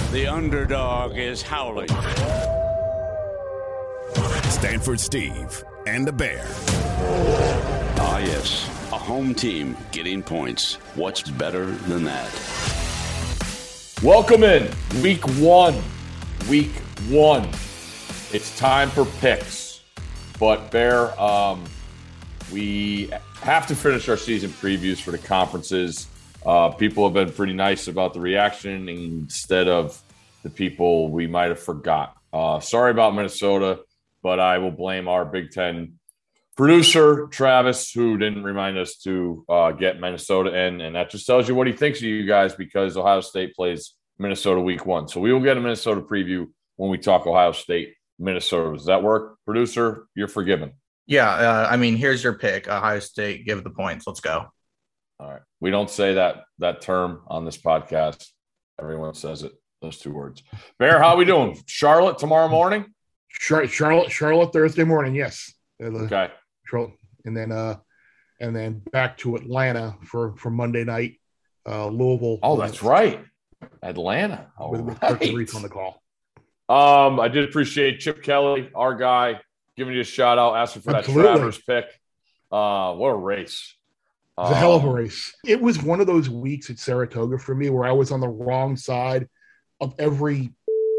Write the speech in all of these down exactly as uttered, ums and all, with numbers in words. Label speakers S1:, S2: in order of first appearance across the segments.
S1: The underdog is howling.
S2: Stanford Steve and the Bear.
S1: Ah, yes. A home team getting points. What's better than that?
S3: Welcome in. Week one. Week one. It's time for picks. But, Bear, um, we have to finish our season previews for the conferences. Uh, people have been pretty nice about the reaction instead of the people we might have forgot. Uh, sorry about Minnesota, but I will blame our Big Ten producer, Travis, who didn't remind us to uh, get Minnesota in. And that just tells you what he thinks of you guys, because Ohio State plays Minnesota week one. So we will get a Minnesota preview when we talk Ohio State, Minnesota. Does that work? Producer, you're forgiven.
S4: Yeah, uh, I mean, here's your pick. Ohio State, give the points. Let's go.
S3: All right. We don't say that that term on this podcast. Everyone says it, those two words. Bear, how we doing? Charlotte tomorrow morning?
S5: Char- Charlotte, Charlotte Thursday morning, yes.
S3: Okay.
S5: Charlotte, and then uh, and then back to Atlanta for, for Monday night. Uh, Louisville.
S3: Oh, that's right. Atlanta. All
S5: with,
S3: right.
S5: with Reese on the call.
S3: Um, I did appreciate Chip Kelly, our guy, giving you a shout out, asking for
S5: Absolutely.
S3: that Travers pick. Uh, what a race.
S5: It was a hell of a race. It was one of those weeks at Saratoga for me where I was on the wrong side of every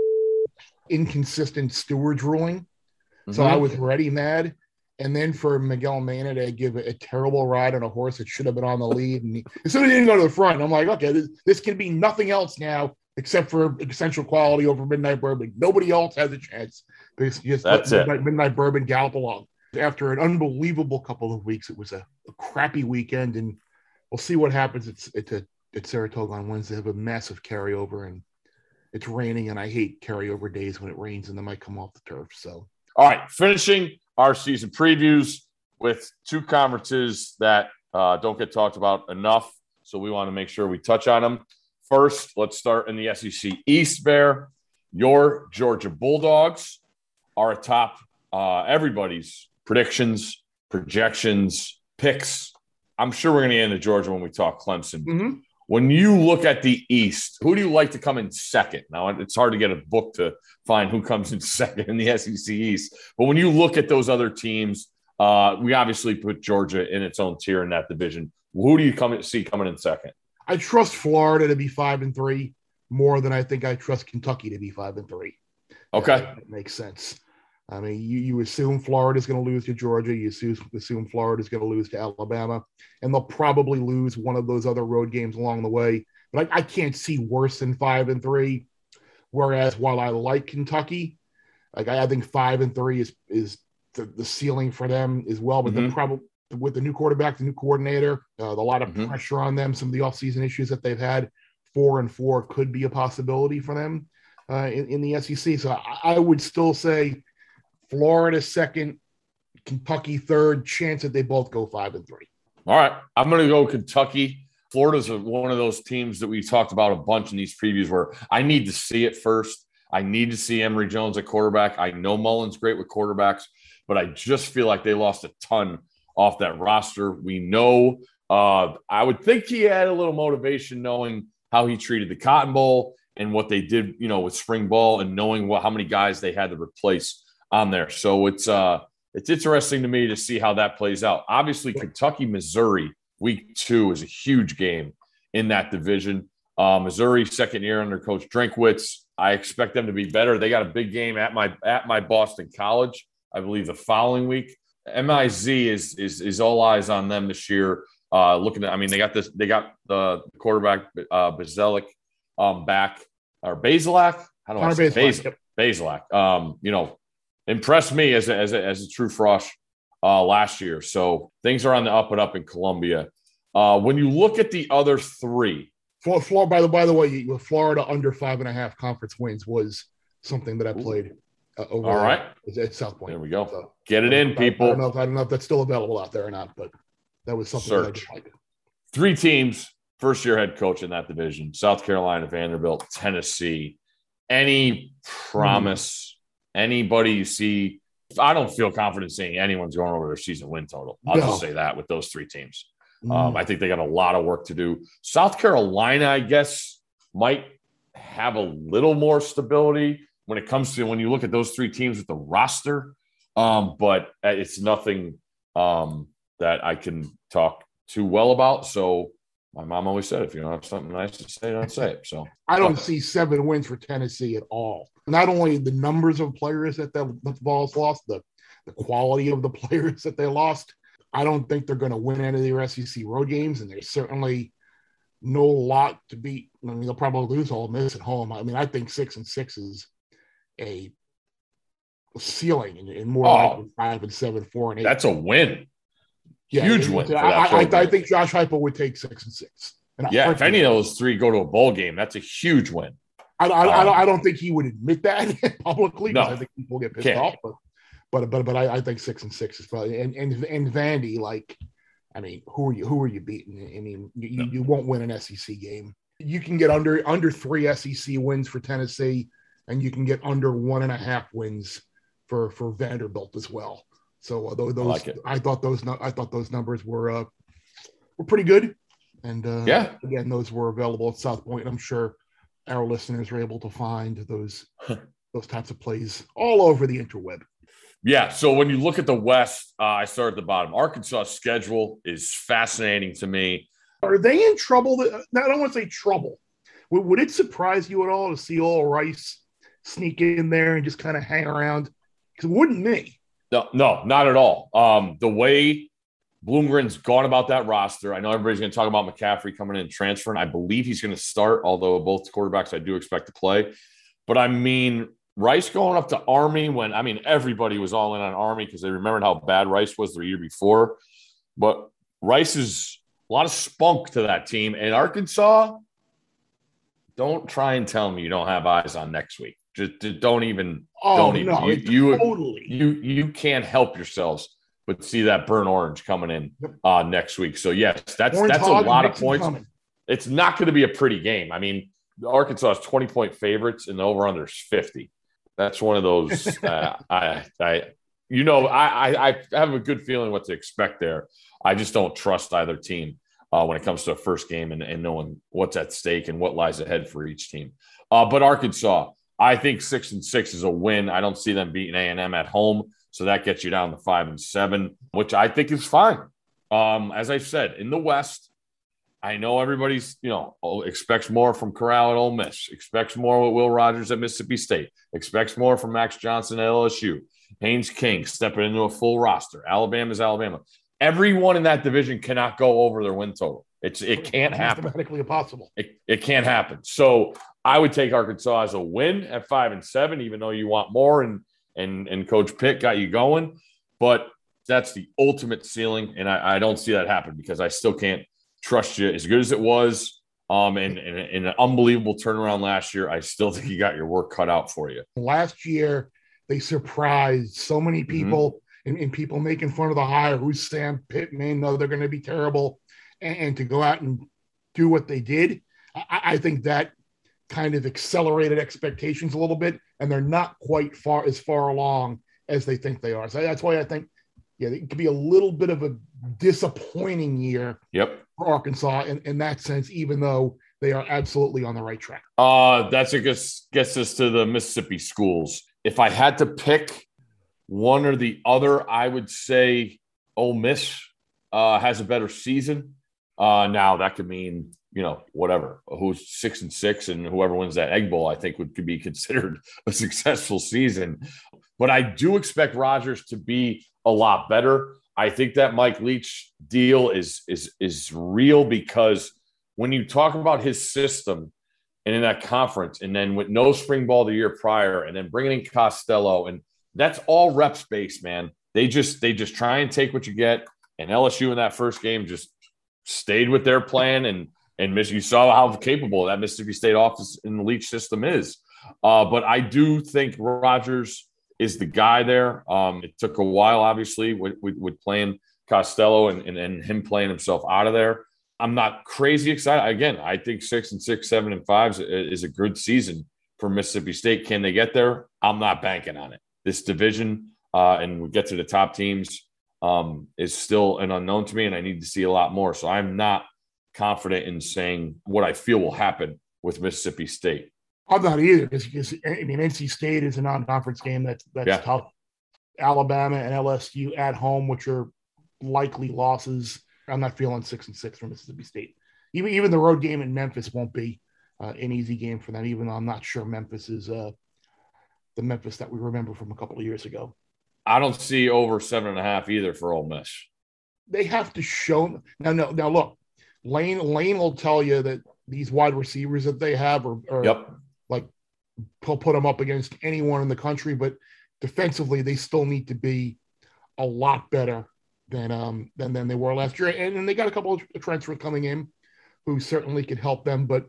S5: inconsistent stewards ruling. Mm-hmm. So I was ready mad. And then for Miguel Manna to give a, a terrible ride on a horse that should have been on the lead. And he, as soon as he didn't go to the front, I'm like, okay, this, this can be nothing else now except for essential quality over Midnight Bourbon. Nobody else has a chance. Because just
S3: That's
S5: let
S3: it.
S5: Midnight, Midnight Bourbon gallop along. After an unbelievable couple of weeks, it was a, a crappy weekend, and we'll see what happens at, at, at Saratoga on Wednesday. They have a massive carryover, and it's raining, and I hate carryover days when it rains and they might come off the turf. So,
S3: all right, finishing our season previews with two conferences that uh, don't get talked about enough, so we want to make sure we touch on them. First, let's start in the S E C East, Bear. Your Georgia Bulldogs are atop uh, everybody's predictions, projections, picks. I'm sure we're going to get into Georgia when we talk Clemson.
S5: Mm-hmm.
S3: When you look at the East, who do you like to come in second? Now, it's hard to get a book to find who comes in second in the S E C East. But when you look at those other teams, uh, we obviously put Georgia in its own tier in that division. Who do you come see coming in second?
S5: I trust Florida to be five and three more than I think I trust Kentucky to be five and three.
S3: Okay.
S5: That, that makes sense. I mean, you, you assume Florida's going to lose to Georgia. You assume, assume Florida's going to lose to Alabama. And they'll probably lose one of those other road games along the way. But I, I can't see worse than five and three. Whereas while I like Kentucky, like I, I think five and three is is the, the ceiling for them as well. But mm-hmm. they're probably with the new quarterback, the new coordinator, uh, a lot of mm-hmm. pressure on them, some of the offseason issues that they've had, four and four could be a possibility for them uh, in, in the S E C. So I, I would still say Florida second, Kentucky third, chance that they both go five and three.
S3: All right. I'm going to go Kentucky. Florida's a, one of those teams that we talked about a bunch in these previews where I need to see it first. I need to see Emory Jones at quarterback. I know Mullen's great with quarterbacks, but I just feel like they lost a ton off that roster. We know uh, I would think he had a little motivation knowing how he treated the Cotton Bowl and what they did, you know, with spring ball and knowing what, how many guys they had to replace on there. So it's uh it's interesting to me to see how that plays out. Obviously, Kentucky, Missouri, week two is a huge game in that division. Uh, Missouri, second year under Coach Drinkwitz. I expect them to be better. They got a big game at my at my Boston College, I believe, the following week. M I Z is is is all eyes on them this year. Uh, looking at, I mean, they got this. They got the quarterback uh, Bazelak um, back or Bazelak. How do I say Bazelak? Bazelak. Um, you know. Impressed me as a, as a, as a true frosh uh, last year. So things are on the up and up in Columbia. Uh, when you look at the other three,
S5: Florida, by the by the way, Florida under five and a half conference wins was something that I played uh, over
S3: all right
S5: at South Point.
S3: There we go.
S5: So,
S3: Get it in, people.
S5: I, I don't know if I don't know if that's still available out there or not, but that was something
S3: Search.
S5: that I just liked.
S3: Three teams, first year head coach in that division: South Carolina, Vanderbilt, Tennessee. Any promise? Mm. Anybody you see, I don't feel confident saying anyone's going over their season win total. I'll
S5: no.
S3: just say that with those three teams.
S5: Mm.
S3: Um, I think they got a lot of work to do. South Carolina, I guess, might have a little more stability when it comes to when you look at those three teams with the roster. Um, but it's nothing um, that I can talk too well about. So my mom always said, if you don't have something nice to say, don't say it. So
S5: I don't see seven wins for Tennessee at all. Not only the numbers of players that the Vols lost, the, the quality of the players that they lost. I don't think they're going to win any of their S E C road games, and there's certainly no lot to beat. I mean, they'll probably lose Ole Miss at home. I mean, I think six and six is a ceiling, and, and more
S3: oh,
S5: like five and seven, four and eight.
S3: That's a win.
S5: Yeah,
S3: Huge
S5: and,
S3: win.
S5: and I, I, I think Josh Heupel would take six and six. And
S3: yeah, if any of those three go to a bowl game, that's a huge win.
S5: I, I,
S3: um,
S5: I, don't, I don't think he would admit that publicly because
S3: no,
S5: I think people get pissed
S3: can't.
S5: off. But but but but I, I think six and six is probably and and and Vandy, like, I mean, who are you who are you beating? I mean, you, no. you won't win an S E C game. You can get under under three S E C wins for Tennessee, and you can get under one and a half wins for for Vanderbilt as well. So uh, those,
S3: I, like
S5: I thought those I thought those numbers were uh, were pretty good, and uh,
S3: yeah,
S5: again, those were available at South Point. I'm sure our listeners are able to find those those types of plays all over the interweb.
S3: Yeah. So when you look at the West, uh, I start at the bottom. Arkansas' schedule is fascinating to me.
S5: Are they in trouble? That, I don't want to say trouble. Would, would it surprise you at all to see all Rice sneak in there and just kind of hang around? Because it wouldn't me.
S3: No, no, not at all. Um, the way Bloomgren's gone about that roster, I know everybody's going to talk about McCaffrey coming in and transferring. I believe he's going to start, although both quarterbacks I do expect to play. But I mean, Rice going up to Army when, I mean, everybody was all in on Army because they remembered how bad Rice was the year before. But Rice is a lot of spunk to that team. And Arkansas, don't try and tell me you don't have eyes on next week. Just, just don't even.
S5: Oh,
S3: don't even.
S5: no,
S3: you, you,
S5: totally.
S3: You, you can't help yourselves but see that burnt orange coming in uh, next week. So, yes, that's
S5: orange
S3: that's a lot of points.
S5: Coming.
S3: It's not going to be a pretty game. I mean, Arkansas is twenty-point favorites, and the over-under is fifty. That's one of those. uh, I, I, you know, I, I, I have a good feeling what to expect there. I just don't trust either team uh, when it comes to a first game and, and knowing what's at stake and what lies ahead for each team. Uh, but Arkansas, I think six and six is a win. I don't see them beating A and M at home, so that gets you down to five and seven, which I think is fine. Um, as I said, in the West, I know everybody's, you know, expects more from Corral at Ole Miss, expects more with Will Rogers at Mississippi State, expects more from Max Johnson at L S U, Haynes King stepping into a full roster. Alabama's Alabama. Everyone in that division cannot go over their win total. It's it can't happen.
S5: Mathematically impossible.
S3: It, it can't happen. So I would take Arkansas as a win at five and seven, even though you want more, and and and Coach Pitt got you going. But that's the ultimate ceiling, and I, I don't see that happen because I still can't trust you as good as it was. Um, and, and, and an unbelievable turnaround last year. I still think you got your work cut out for you.
S5: Last year, they surprised so many people, mm-hmm. and, and people making fun of the hire. Who's Sam Pittman? No, they're going to be terrible. And, and to go out and do what they did, I, I think that kind of accelerated expectations a little bit, and they're not quite far as far along as they think they are. So that's why I think, yeah, it could be a little bit of a disappointing year.
S3: Yep.
S5: For Arkansas in, in that sense, even though they are absolutely on the right track.
S3: Uh, that's a gets, gets us to the Mississippi schools. If I had to pick one or the other, I would say Ole Miss uh, has a better season. Uh, now that could mean, you know, whatever, who's six and six and whoever wins that Egg Bowl, I think would could be considered a successful season. But I do expect Rogers to be a lot better. I think that Mike Leach deal is is is real because when you talk about his system and in that conference, and then with no spring ball the year prior, and then bringing in Costello, and that's all reps based, man. They just they just try and take what you get. And L S U in that first game just stayed with their plan, and and you saw how capable that Mississippi State office in the Leach system is. Uh, but I do think Rogers is the guy there. Um, it took a while, obviously, with, with, with playing Costello and, and, and him playing himself out of there. I'm not crazy excited. Again, I think six and six, seven and five is, is a good season for Mississippi State. Can they get there? I'm not banking on it. This division, uh, and we get to the top teams, um, is still an unknown to me, and I need to see a lot more. So I'm not confident in saying what I feel will happen with Mississippi State.
S5: I'm not either because I mean N C State is a non-conference game that's that's
S3: Yeah.
S5: tough. Alabama and L S U at home, which are likely losses. I'm not feeling six and six for Mississippi State. Even even the road game in Memphis won't be uh, an easy game for them. Even though I'm not sure Memphis is uh, the Memphis that we remember from a couple of years ago.
S3: I don't see over seven and a half either for Ole Miss.
S5: They have to show now. No, now look, Lane Lane will tell you that these wide receivers that they have are, are
S3: Yep.
S5: like he'll put them up against anyone in the country, but defensively they still need to be a lot better than um than, than they were last year. And, and they got a couple of transfers coming in who certainly could help them, but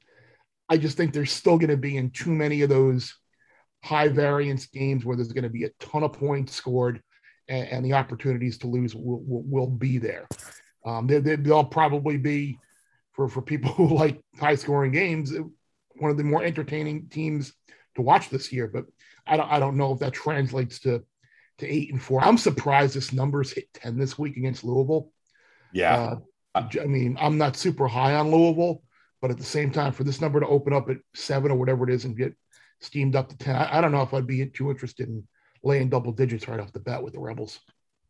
S5: I just think they're still going to be in too many of those high variance games where there's going to be a ton of points scored and, and the opportunities to lose will, will, will be there. Um, they, they, they'll probably be for, for people who like high scoring games, one of the more entertaining teams to watch this year, but I don't, I don't know if that translates to, to eight and four. I'm surprised this number's hit ten this week against Louisville.
S3: Yeah.
S5: Uh, I mean, I'm not super high on Louisville, but at the same time, for this number to open up at seven or whatever it is and get steamed up to ten, I, I don't know if I'd be too interested in laying double digits right off the bat with the Rebels.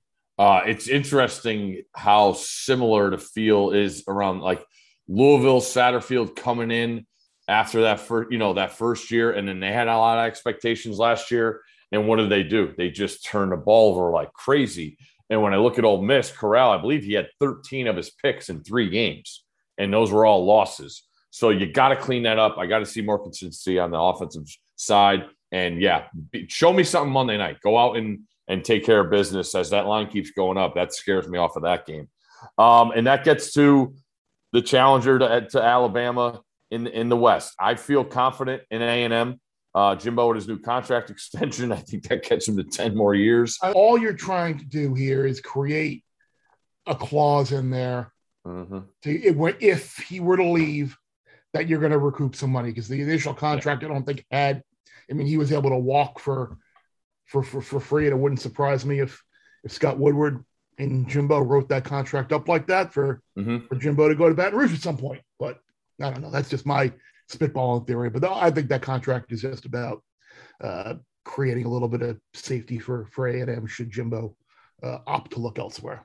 S3: Uh, it's interesting how similar the feel is around like Louisville, Satterfield coming in after that first, you know, that first year, and then they had a lot of expectations last year. And what did they do? They just turned the ball over like crazy. And when I look at Ole Miss, Corral, I believe he had thirteen of his picks in three games, and those were all losses. So you got to clean that up. I got to see more consistency on the offensive side. And yeah, show me something Monday night. Go out and and take care of business as that line keeps going up. That scares me off of that game. Um, and that gets to the challenger to, to Alabama in in the West. I feel confident in A and M. Uh, Jimbo with his new contract extension, I think that gets him to ten more years.
S5: All you're trying to do here is create a clause in there
S3: Mm-hmm.
S5: to, if he were to leave, that you're going to recoup some money, because the initial contract, I don't think had, I mean, he was able to walk for, for, for, for free. And it wouldn't surprise me if, if Scott Woodward and Jimbo wrote that contract up like that for,
S3: Mm-hmm.
S5: for Jimbo to go to Baton Rouge at some point. But I don't know. That's just my spitballing theory. But I think that contract is just about uh, creating a little bit of safety for, for A and M should Jimbo uh, opt to look elsewhere.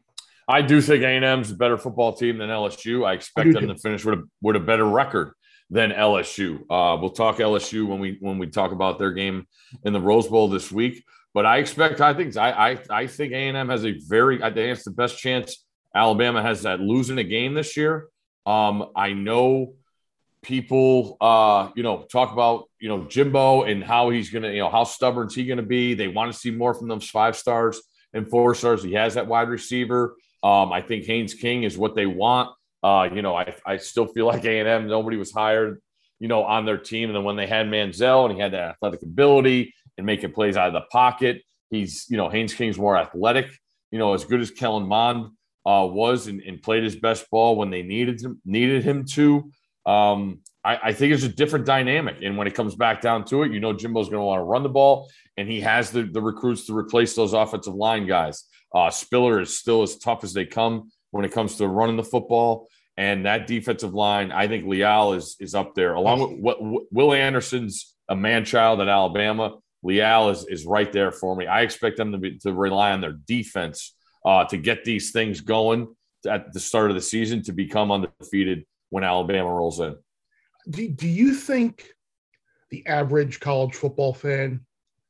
S3: I do think A and M's a better football team than L S U. I expect
S5: I
S3: them
S5: too.
S3: to finish with a, with a better record than L S U. Uh, we'll talk L S U when we when we talk about their game in the Rose Bowl this week. But I expect, I think, I I, I think A and M has a very, I think it's the best chance Alabama has at losing a game this year. Um, I know people, uh, you know, talk about, you know, Jimbo and how he's going to, you know, how stubborn is he going to be? They want to see more from those five stars and four stars. He has that wide receiver. Um, I think Haynes King is what they want. Uh, you know, I, I still feel like A and M, nobody was hired, you know, on their team. And then when they had Manziel and he had that athletic ability and making plays out of the pocket, he's, you know, Haynes King's more athletic, you know, as good as Kellen Mond uh, was and, and played his best ball when they needed him, needed him to. Um, I, I think it's a different dynamic. And when it comes back down to it, you know, Jimbo's going to want to run the ball, and he has the, the recruits to replace those offensive line guys. Uh, Spiller is still as tough as they come when it comes to running the football. And that defensive line, I think Leal is is up there. Along with what Will Anderson's a man-child at Alabama, Leal is, is right there for me. I expect them to, be, to rely on their defense uh, to get these things going at the start of the season to become undefeated when Alabama rolls in.
S5: Do, do you think the average college football fan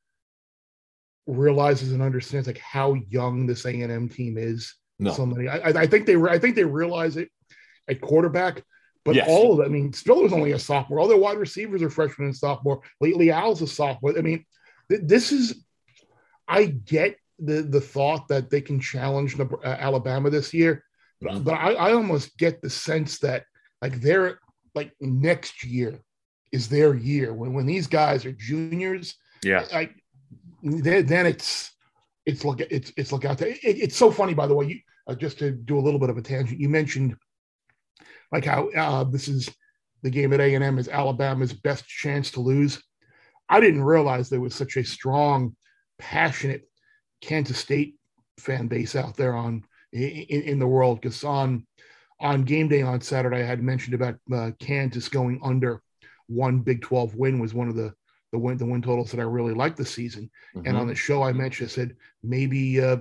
S5: realizes and understands like how young this A and M team is?
S3: No.
S5: So many, I, I think they, I think they realize it at quarterback, but
S3: Yes.
S5: all of it. I mean, Spiller's only a sophomore. All their wide receivers are freshmen and sophomore. Lately, Al's a sophomore. I mean, th- this is. I get the the thought that they can challenge uh, Alabama this year, but,
S3: Mhm.
S5: but I, I almost get the sense that like they're like next year is their year when when these guys are juniors.
S3: Yeah.
S5: Like then, then it's it's look it's it's look out there. It, it's so funny, by the way. You uh, just to do a little bit of a tangent. You mentioned like how uh, this is the game at A and M is Alabama's best chance to lose. I didn't realize there was such a strong, passionate Kansas State fan base out there on in, in the world. Because on on game day on Saturday, I had mentioned about uh, Kansas going under one Big twelve win was one of the the win the win totals that I really liked this season. Mm-hmm. And on the show, I mentioned, I said maybe uh,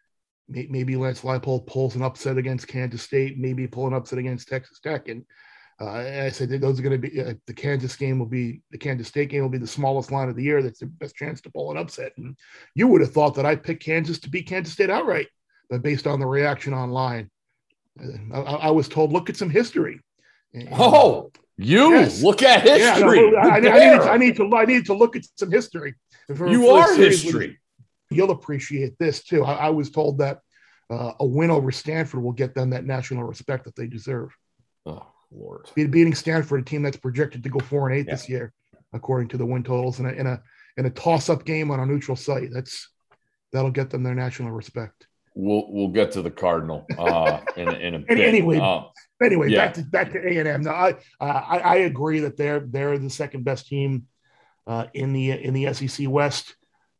S5: maybe Lance Leipold pulls an upset against Kansas State, maybe pull an upset against Texas Tech, and uh, I said those are going to be uh, the Kansas game will be the Kansas State game will be the smallest line of the year. That's the best chance to pull an upset. And you would have thought that I picked Kansas to beat Kansas State outright, but based on the reaction online, I, I was told look at some history. And,
S3: oh, you
S5: yes.
S3: look at history.
S5: Yeah, no, I, I, I, need to, I need to I need to look at some history.
S3: For, you for are history.
S5: You'll appreciate this too. I, I was told that uh, a win over Stanford will get them that national respect that they deserve.
S3: Oh, Lord.
S5: Be, beating Stanford, a team that's projected to go four and eight
S3: yeah.
S5: this year, according to the win totals, in a in a in a toss-up game on a neutral site. That's that'll get them their national respect.
S3: We'll we'll get to the Cardinal uh, in in a bit.
S5: Anyway,
S3: um,
S5: anyway,
S3: yeah.
S5: back to back to A and M. Now, I, uh, I I agree that they're they're the second best team uh, in the in the S E C West.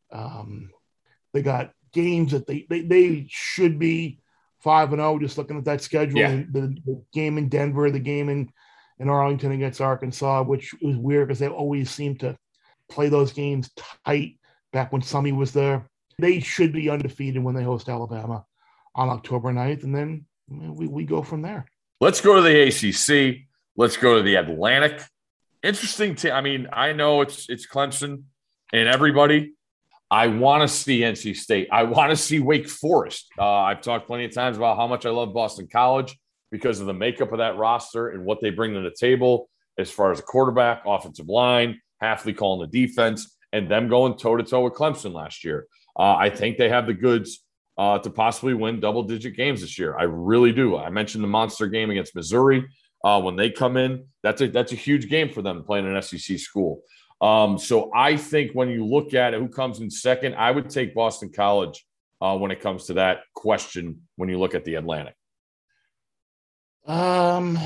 S5: Um, they got games that they they, they should be five and zero. Just looking at that schedule,
S3: yeah.
S5: the, the game in Denver, the game in in Arlington against Arkansas, which was weird because they always seem to play those games tight. Back when Summy was there, they should be undefeated when they host Alabama on October ninth, and then we we go from there.
S3: Let's go to the A C C. Let's go to the Atlantic. Interesting. T- I mean, I know it's it's Clemson and everybody. I want to see N C State. I want to see Wake Forest. Uh, I've talked plenty of times about how much I love Boston College because of the makeup of that roster and what they bring to the table as far as a quarterback, offensive line, Hafley calling the defense, and them going toe-to-toe with Clemson last year. Uh, I think they have the goods uh, to possibly win double-digit games this year. I really do. I mentioned the monster game against Missouri. Uh, when they come in, that's a, that's a huge game for them playing an S E C school. Um, so I think when you look at it, who comes in second, I would take Boston College uh, when it comes to that question when you look at the Atlantic.
S5: Um,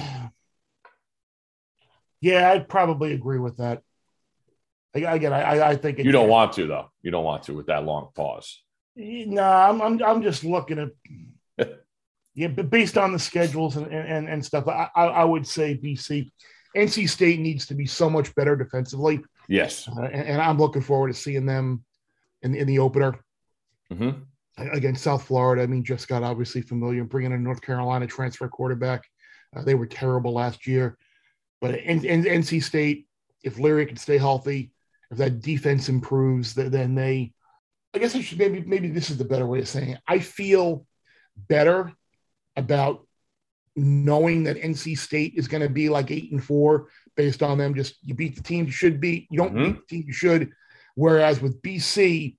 S5: yeah, I'd probably agree with that. Again, I, I think it,
S3: you don't want to though. You don't want to with that long pause.
S5: No, I'm I'm, I'm just looking at yeah, but based on the schedules and and, and stuff, I, I would say B C, N C State needs to be so much better defensively.
S3: Yes,
S5: uh, and, and I'm looking forward to seeing them in in the opener
S3: mm-hmm.
S5: against South Florida. I mean, just got obviously familiar bringing in North Carolina transfer quarterback. Uh, they were terrible last year, but in, in N C State, if Leary can stay healthy, if that defense improves, then they, I guess I should maybe, maybe this is the better way of saying it. I feel better about knowing that N C State is going to be like eight and four based on them. Just, you beat the team you should beat. You don't mm-hmm. beat the team you should. Whereas with B C,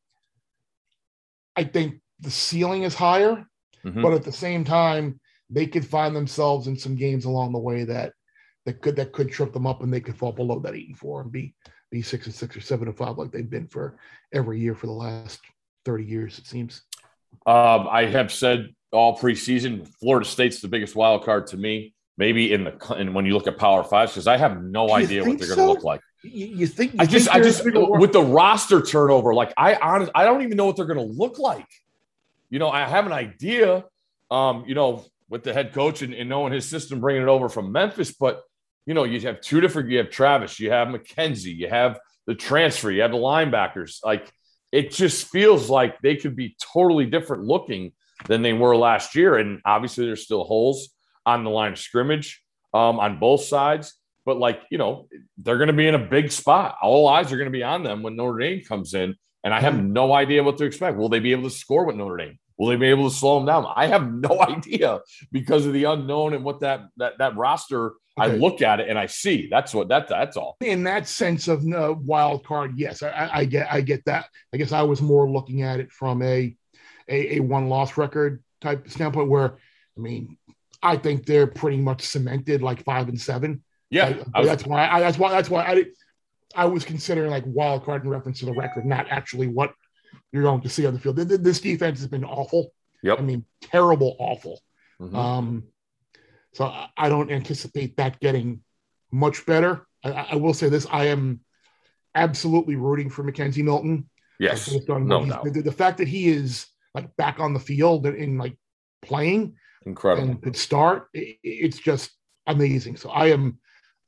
S5: I think the ceiling is higher, mm-hmm. but at the same time, they could find themselves in some games along the way that, that could, that could trip them up and they could fall below that eight and four and be, be six and six or seven and five like they've been for every year for the last thirty years, it seems.
S3: Um, I have said all preseason, Florida State's the biggest wild card to me. Maybe in the and when you look at Power Fives, because I have no idea what they're so? going to look like.
S5: You, you think? You
S3: I just,
S5: think
S3: I just with the roster turnover, like I honest, I don't even know what they're going to look like. You know, I have an idea. Um, you know, with the head coach and, and knowing his system, bringing it over from Memphis, but. You know, you have two different, you have Travis, you have McKenzie, you have the transfer, you have the linebackers. Like, it just feels like they could be totally different looking than they were last year. And obviously there's still holes on the line of scrimmage um, on both sides. But, like, you know, they're going to be in a big spot. All eyes are going to be on them when Notre Dame comes in. And I have no idea what to expect. Will they be able to score with Notre Dame? Will they be able to slow them down? I have no idea because of the unknown and what that that that roster. Okay. I look at it and I see that's what that that's all.
S5: In that sense of uh, wild card, yes, I, I get I get that. I guess I was more looking at it from a a, a one loss record type standpoint. Where I mean, I think they're pretty much cemented, like five and seven.
S3: Yeah,
S5: I, was, that's why. I, that's why. That's why I I was considering like wild card in reference to the record, not actually what you're going to see on the field. This defense has been awful.
S3: Yep.
S5: I mean, terrible, awful.
S3: Mm-hmm.
S5: Um, so I don't anticipate that getting much better. I, I will say this: I am absolutely rooting for McKenzie Milton.
S3: Yes,
S5: based on
S3: no doubt.
S5: The, the fact that he is like back on the field and, and like playing,
S3: incredible,
S5: and could start. It, it's just amazing. So I am,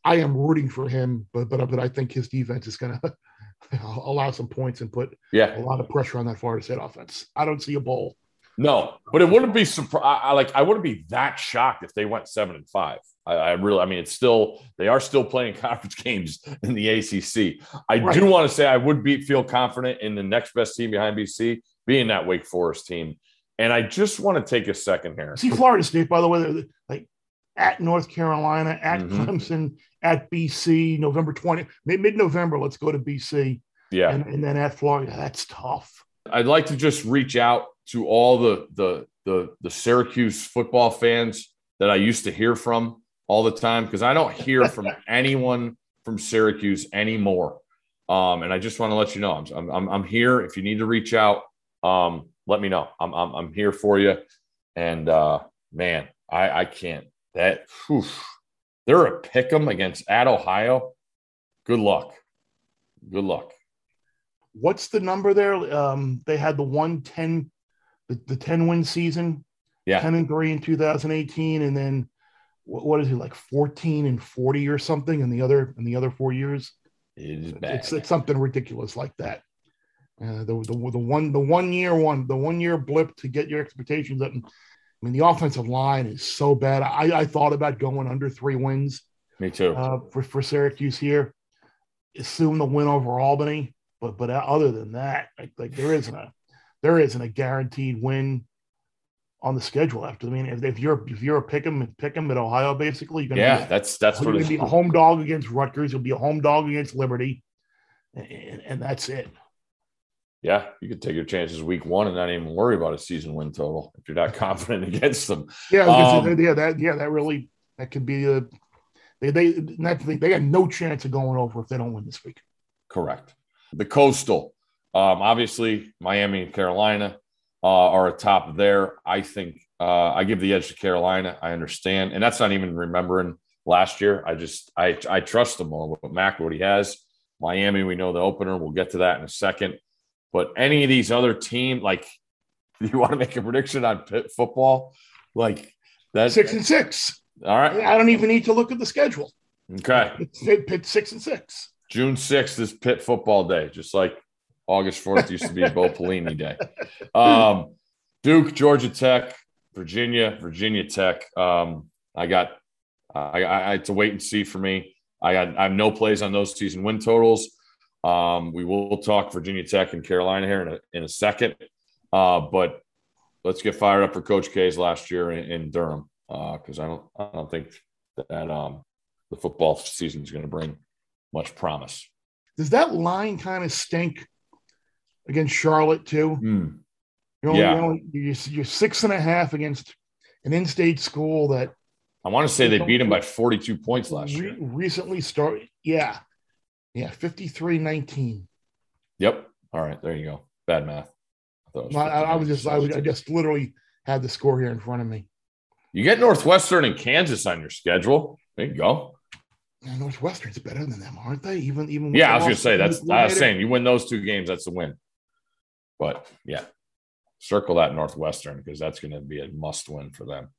S5: I am rooting for him, but but but I think his defense is going to allow some points and put
S3: yeah.
S5: a lot of pressure on that Florida State offense. I don't see a bowl.
S3: No, but it wouldn't be surprised. I like I wouldn't be that shocked if they went seven and five. I, I really, I mean, it's still they are still playing conference games in the A C C. I right. do want to say I would be feel confident in the next best team behind B C being that Wake Forest team. And I just want to take a second here.
S5: See Florida State, by the way, they're like at North Carolina, at mm-hmm. Clemson, at B C, November twentieth, mid-November. Let's go to B C.
S3: Yeah,
S5: and, and then at Florida, that's tough.
S3: I'd like to just reach out to all the the the, the Syracuse football fans that I used to hear from all the time, because I don't hear from anyone from Syracuse anymore. Um, and I just want to let you know I'm I'm I'm here. If you need to reach out, um, let me know. I'm I'm I'm here for you. And uh, man, I I can't. That whew, they're a pick 'em against at Ohio. Good luck. Good luck.
S5: What's the number there? Um, they had the one ten, the, the ten win season,
S3: yeah,
S5: ten and three in two thousand eighteen, and then what, what is it like fourteen and forty or something in the other in the other four years?
S3: It is bad.
S5: It's, it's something ridiculous like that. Uh, the, the the one the one year one the one year blip to get your expectations up. I mean, the offensive line is so bad. I, I thought about going under three wins.
S3: Me too.
S5: Uh, for for Syracuse here, assume the win over Albany. But but other than that, like, like there isn't a there isn't a guaranteed win on the schedule after. I mean, if, if you're if you're a pick 'em pick 'em at Ohio, basically, you're gonna
S3: yeah,
S5: be,
S3: that's that's
S5: you're
S3: what
S5: gonna be a home dog against Rutgers. You'll be a home dog against Liberty, and, and that's it.
S3: Yeah, you could take your chances week one and not even worry about a season win total if you're not confident against them.
S5: Yeah,
S3: um,
S5: yeah, that yeah that really that could be a they they that, they got no chance of going over if they don't win this week.
S3: Correct. The Coastal, um, obviously, Miami and Carolina uh, are atop there. I think uh, I give the edge to Carolina. I understand. And that's not even remembering last year. I just I, – I trust them more with Mac, what he has. Miami, we know the opener. We'll get to that in a second. But any of these other teams, like, you want to make a prediction on Pitt football? Like, that's –
S5: Six and six.
S3: All right.
S5: I don't even need to look at the schedule.
S3: Okay.
S5: Pitt, Pitt six and six.
S3: June sixth is Pitt football day, just like August fourth used to be Bo Pelini day. Um, Duke, Georgia Tech, Virginia, Virginia Tech. Um, I got I, I it's a wait and see for me. I got I have no plays on those season win totals. Um, we will talk Virginia Tech and Carolina here in a, in a second. Uh, but let's get fired up for Coach K's last year in, in Durham, because uh, I don't I don't think that um, the football season is going to bring much promise.
S5: Does that line kind of stink against Charlotte too?
S3: Mm.
S5: You're,
S3: yeah.
S5: only, you're, you're six and a half against an in-state school that
S3: I want to say they beat them by forty-two points last
S5: re-
S3: year.
S5: Recently started. Yeah. Yeah. fifty-three nineteen.
S3: Yep. All right. There you go. Bad math. I,
S5: was, I, I was just, I, was, I just literally had the score here in front of me.
S3: You get Northwestern and Kansas on your schedule. There you go.
S5: Yeah, Northwestern's better than them, aren't they? Even even
S3: yeah, I was going to say that's. I was saying you win those two games, that's a win. But yeah, circle that Northwestern because that's going to be a must win for them.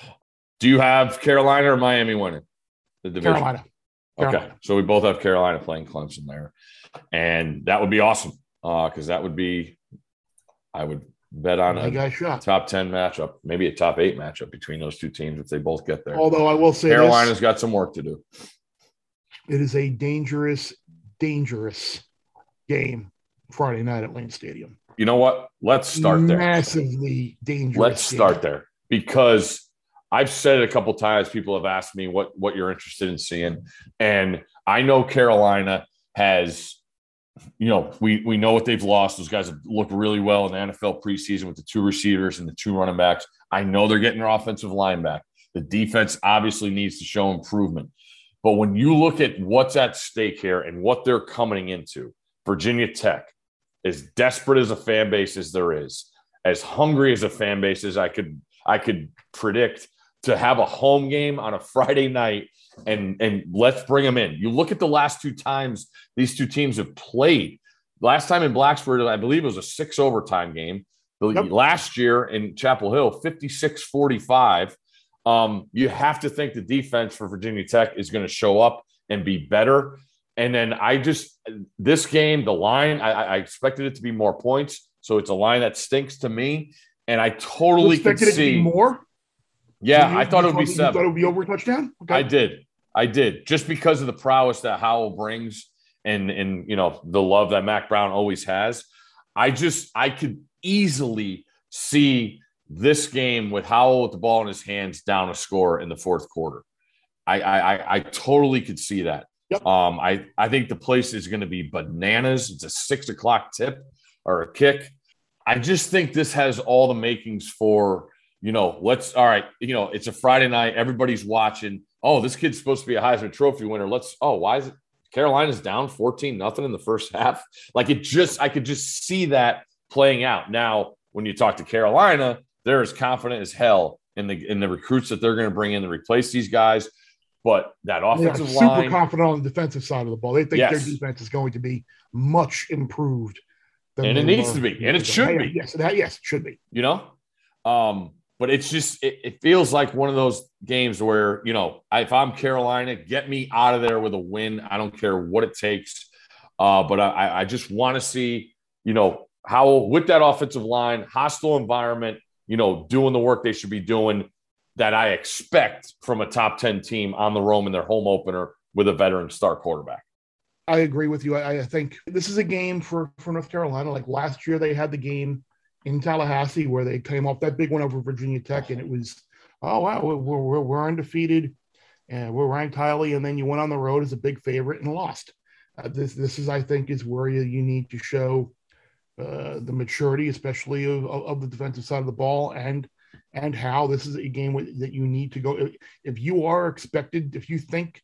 S3: Do you have Carolina or Miami winning the division?
S5: Carolina.
S3: Carolina. Okay, so we both have Carolina playing Clemson there, and that would be awesome because uh, that would be. I would bet on a top ten matchup, maybe a top eight matchup between those two teams if they both get there.
S5: Although I will say
S3: Carolina's
S5: this,
S3: got some work to do.
S5: It is a dangerous, dangerous game Friday night at Lane Stadium.
S3: You know what? Let's start there.
S5: Massively dangerous.
S3: Let's
S5: game.
S3: start there because I've said it a couple times. People have asked me what, what you're interested in seeing. And I know Carolina has, you know, we, we know what they've lost. Those guys have looked really well in the N F L preseason with the two receivers and the two running backs. I know they're getting their offensive line back. The defense obviously needs to show improvement. But when you look at what's at stake here and what they're coming into, Virginia Tech, as desperate as a fan base as there is, as hungry as a fan base as I could I could predict, to have a home game on a Friday night and, and let's bring them in. You look at the last two times these two teams have played. Last time in Blacksburg, I believe it was a six overtime game. Yep. Last year in Chapel Hill, fifty-six forty-five. Um, you have to think the defense for Virginia Tech is going to show up and be better. And then I just – this game, the line, I, I expected it to be more points. So it's a line that stinks to me. And I totally could see –
S5: expected it to be more?
S3: Yeah,
S5: you,
S3: I thought
S5: you
S3: it would be
S5: thought,
S3: seven.
S5: You thought it would be over a touchdown? Okay.
S3: I did. I did. Just because of the prowess that Howell brings and, and, you know, the love that Mac Brown always has. I just – I could easily see this game with Howell with the ball in his hands down a score in the fourth quarter. I I, I totally could see that.
S5: Yep.
S3: Um, I, I think the place is going to be bananas. It's a six o'clock tip or a kick. I just think this has all the makings for – you know, let's, all right, you know, it's a Friday night. Everybody's watching. Oh, this kid's supposed to be a Heisman Trophy winner. Let's, oh, why is it? Carolina's down fourteen nothing in the first half. Like it just, I could just see that playing out. Now, when you talk to Carolina, they're as confident as hell in the in the recruits that they're going to bring in to replace these guys. But that offensive
S5: super
S3: line.
S5: Super confident on the defensive side of the ball. They think
S3: yes.
S5: their defense is going to be much improved.
S3: And it needs to be. And it should be.
S5: Yes, that, yes, it should be.
S3: You know? Um, But it's just, it, it feels like one of those games where, you know, if I'm Carolina, get me out of there with a win. I don't care what it takes. Uh, but I, I just want to see, you know, how with that offensive line, hostile environment, you know, doing the work they should be doing that I expect from a top ten team on the road in their home opener with a veteran star quarterback.
S5: I agree with you. I, I think this is a game for, for North Carolina. Like last year, they had the game in Tallahassee where they came off that big one over Virginia Tech, and it was, oh, wow, we're, we're, we're undefeated, and we're ranked highly, and then you went on the road as a big favorite and lost. Uh, this, this is, I think, is where you, you need to show uh, the maturity, especially of, of the defensive side of the ball, and and how this is a game that you need to go. If you are expected, if you think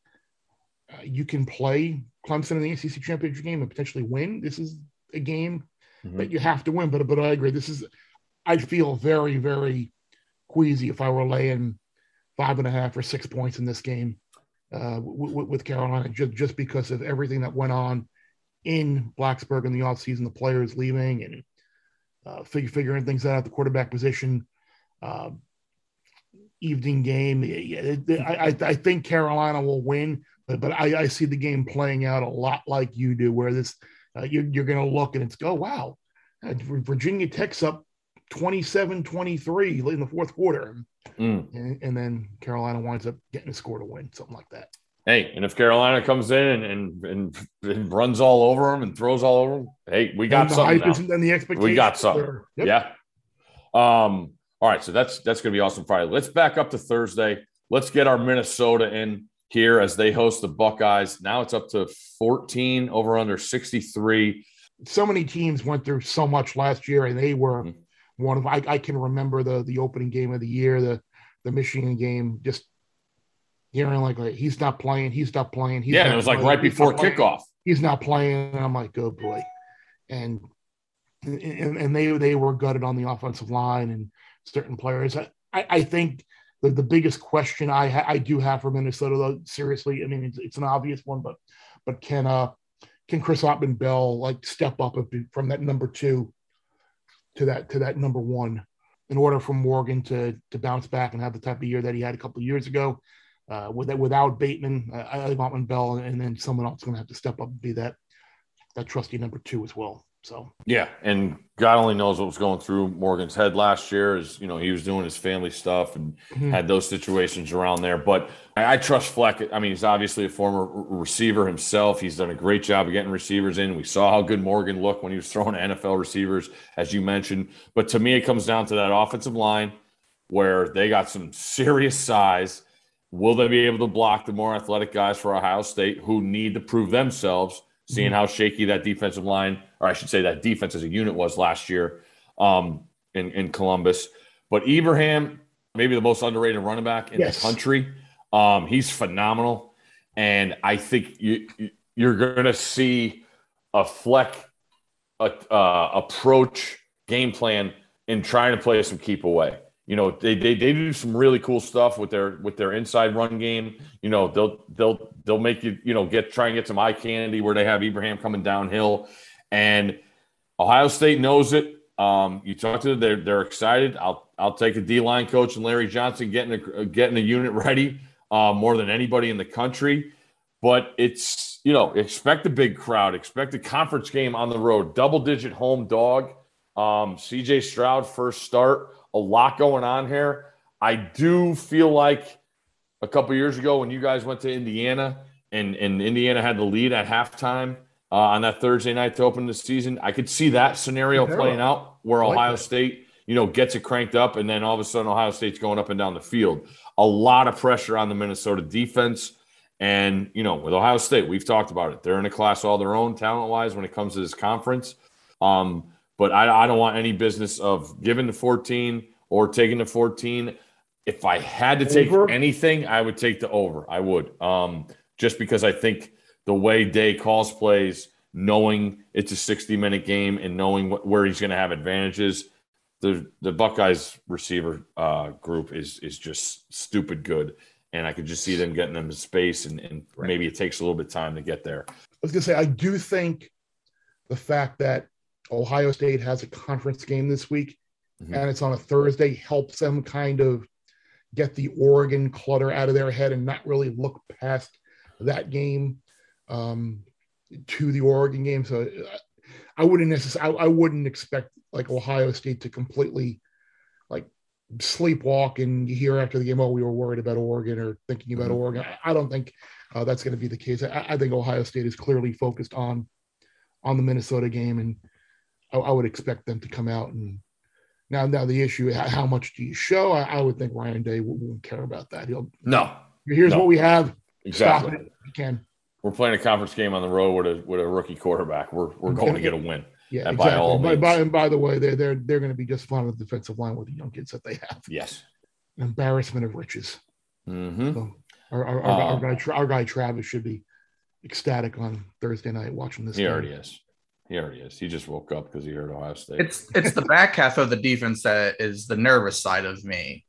S5: uh, you can play Clemson in the A C C championship game and potentially win, this is a game Mm-hmm. that you have to win. But but I agree. This is, I'd feel very, very queasy if I were laying five and a half or six points in this game uh, w- w- with Carolina, just, just because of everything that went on in Blacksburg in the offseason, the players leaving and uh, fig- figuring things out at the quarterback position. Uh, evening game. I, I, I think Carolina will win, but, but I, I see the game playing out a lot like you do, where this, Uh, you're you're going to look and it's go, oh, wow, uh, Virginia Tech's up twenty-seven twenty-three in the fourth quarter. Mm. And, and then Carolina winds up getting a score to win, something like that.
S3: Hey, and if Carolina comes in and and, and, and runs all over them and throws all over them, hey, we got
S5: and the
S3: something
S5: hype
S3: now.
S5: And the expectation.
S3: We got something. Yep. Yeah. Um. All right, so that's that's going to be awesome Friday. Let's back up to Thursday. Let's get our Minnesota in here as they host the Buckeyes. Now it's up to fourteen, over under sixty-three.
S5: So many teams went through so much last year, and they were mm-hmm. one of, I, I can remember the the opening game of the year, the the Michigan game, just hearing like, like he's not playing, he's not playing. He's
S3: yeah,
S5: not
S3: and it was
S5: playing,
S3: like right before
S5: playing,
S3: kickoff.
S5: He's not playing, and I'm like, oh boy. And and, and they, they were gutted on the offensive line and certain players. I, I think The, the biggest question I ha- I do have for Minnesota, though, seriously, I mean, it's, it's an obvious one, but but can uh can Chris Ottman-Bell like step up a bit from that number two to that to that number one in order for Morgan to to bounce back and have the type of year that he had a couple of years ago? Uh, with that, without Bateman, uh, I think Ottman-Bell and then someone else is going to have to step up and be that that trusty number two as well. So
S3: yeah, and God only knows what was going through Morgan's head last year. Is you know he was doing his family stuff and mm-hmm. had those situations around there. But I, I trust Fleck. I mean, he's obviously a former receiver himself. He's done a great job of getting receivers in. We saw how good Morgan looked when he was throwing N F L receivers, as you mentioned. But to me, it comes down to that offensive line where they got some serious size. Will they be able to block the more athletic guys for Ohio State who need to prove themselves? Seeing how shaky that defensive line, or I should say that defense as a unit was last year um, in, in Columbus. But Ibrahim, maybe the most underrated running back in yes. the country. Um, he's phenomenal. And I think you, you're going to see a Fleck uh, uh, approach game plan in trying to play some keep away. You know, they, they they do some really cool stuff with their with their inside run game. You know, they'll they'll they'll make you, you know, get try and get some eye candy where they have Ibrahim coming downhill. And Ohio State knows it. Um, you talk to them, they're they're excited. I'll I'll take a D-line coach and Larry Johnson getting a getting a unit ready uh, more than anybody in the country. but it's, you know, expect a big crowd, expect a conference game on the road, double-digit home dog. Um, C J Stroud, first start, a lot going on here. I do feel like a couple years ago when you guys went to Indiana and, and Indiana had the lead at halftime uh, on that Thursday night to open the season, I could see that scenario
S5: Yeah.
S3: playing out where
S5: like
S3: Ohio
S5: that.
S3: State, you know, gets it cranked up, and then all of a sudden Ohio State's going up and down the field. A lot of pressure on the Minnesota defense. And, you know, with Ohio State, we've talked about it. They're in a class all their own talent-wise when it comes to this conference. Um, but I, I don't want any business of giving the fourteen or taking the fourteen. If I had to take
S5: Over?
S3: anything, I would take the over. I would. Um, just because I think the way Day calls plays, knowing it's a sixty-minute game and knowing what, where he's going to have advantages, the the Buckeyes receiver uh, group is is just stupid good. And I could just see them getting them in space, and, and
S5: Right.
S3: maybe it takes a little bit of time to get there.
S5: I was going to say, I do think the fact that Ohio State has a conference game this week
S3: Mhm.
S5: and it's on a Thursday helps them kind of get the Oregon clutter out of their head and not really look past that game um, to the Oregon game. So I wouldn't necessarily, I, I wouldn't expect like Ohio State to completely like sleepwalk and you hear after the game, oh, we were worried about Oregon or thinking about
S3: Mhm.
S5: Oregon. I, I don't think uh, that's going to be the case. I, I think Ohio State is clearly focused on on the Minnesota game, and I, I would expect them to come out and now. Now the issue: how, how much do you show? I, I would think Ryan Day won't, won't care about that. He'll
S3: No,
S5: here's
S3: No.
S5: what we have.
S3: exactly.
S5: Stop it if you can.
S3: We're playing a conference game on the road with a with a rookie quarterback. We're we're going to get a win.
S5: Yeah,
S3: And by
S5: exactly.
S3: all
S5: by,
S3: means.
S5: by, and by the way, they're they're they're going to be just fine on the defensive line with the young kids that they have.
S3: Yes.
S5: An embarrassment of riches.
S3: Mm-hmm.
S5: So our our, our, our
S3: Um,
S5: guy Tra- our guy Travis should be ecstatic on Thursday night watching this.
S3: He
S5: game.
S3: already is. He already is. He just woke up because he heard Ohio State.
S4: It's it's the back half of the defense that is the nervous side of me.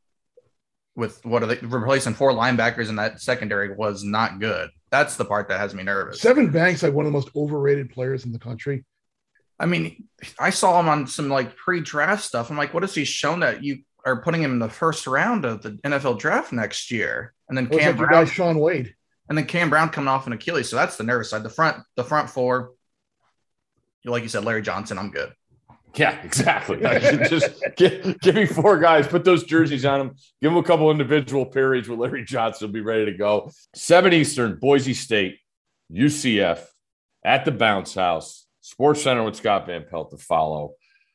S4: With what are they replacing four linebackers in that secondary was not good. That's the part that has me nervous.
S5: Sevyn Banks, like one of the most overrated players in the country.
S4: I mean, I saw him on some like pre-draft stuff. I'm like, what has he shown that you are putting him in the first round of the N F L draft next year? And then
S5: It was
S4: Cam
S5: like your
S4: Brown,
S5: guy Sean Wade.
S4: and then Cam Brown coming off an Achilles. So that's the nervous side. The front, the front four, like you said, Larry Johnson, I'm good.
S3: Yeah, exactly. I should just give, give me four guys, put those jerseys on them, give them a couple individual periods with Larry Johnson, will be ready to go. seven Eastern, Boise State, U C F, at the Bounce House, Sports Center with Scott Van Pelt to follow.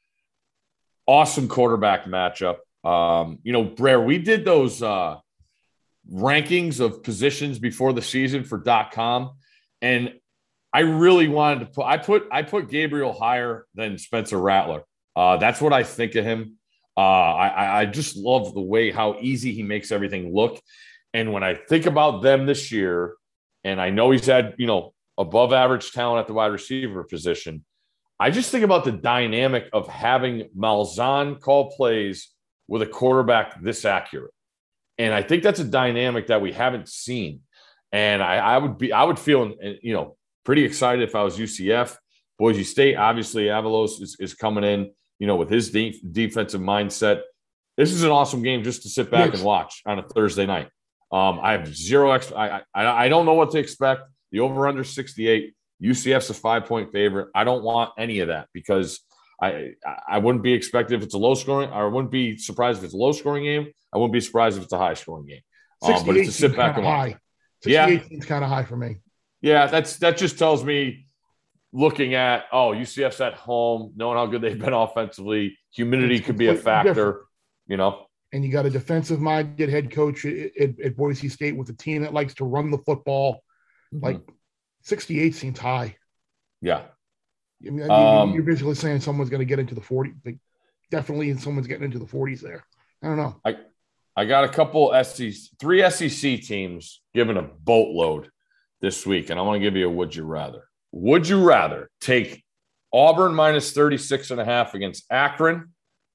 S3: Awesome quarterback matchup. Um, you know, Brer, we did those uh, rankings of positions before the season for .com, and I really wanted to put I put I put Gabriel higher than Spencer Rattler. Uh, that's what I think of him. Uh, I, I just love the way how easy he makes everything look. And when I think about them this year, and I know he's had, you know, above average talent at the wide receiver position, I just think about the dynamic of having Malzahn call plays with a quarterback this accurate. And I think that's a dynamic that we haven't seen. And I, I would be I would feel, you know, pretty excited if I was U C F. Boise State, obviously, Avalos is, is coming in, you know, with his de- defensive mindset. This is an awesome game just to sit back
S5: Yes.
S3: and watch on a Thursday night. Um, I have zero ex- I, I I don't know what to expect. The over-under sixty-eight. U C F's a five-point favorite. I don't want any of that because I I wouldn't be expected if it's a low-scoring. I wouldn't be surprised if it's a low-scoring game. I wouldn't be surprised if it's a high-scoring game. Um, but it's to sit back and watch.
S5: high.
S3: Yeah.
S5: sixty-eight seems kind of high for me.
S3: Yeah, that's that just tells me looking at, oh, U C F's at home, knowing how good they've been offensively, humidity
S5: It's
S3: could be a
S5: completely
S3: factor,
S5: different.
S3: you know.
S5: And you got a defensive-minded head coach at, at, at Boise State with a team that likes to run the football. Like sixty-eight seems high.
S3: Yeah.
S5: I mean,
S3: Um,
S5: you're basically saying someone's going to get into the forty. Like, definitely, someone's getting into the forties there. I don't know.
S3: I got a couple S E C, three S E C teams given a boatload this week, and I want to give you a would you rather. Would you rather take Auburn minus thirty-six and a half against Akron,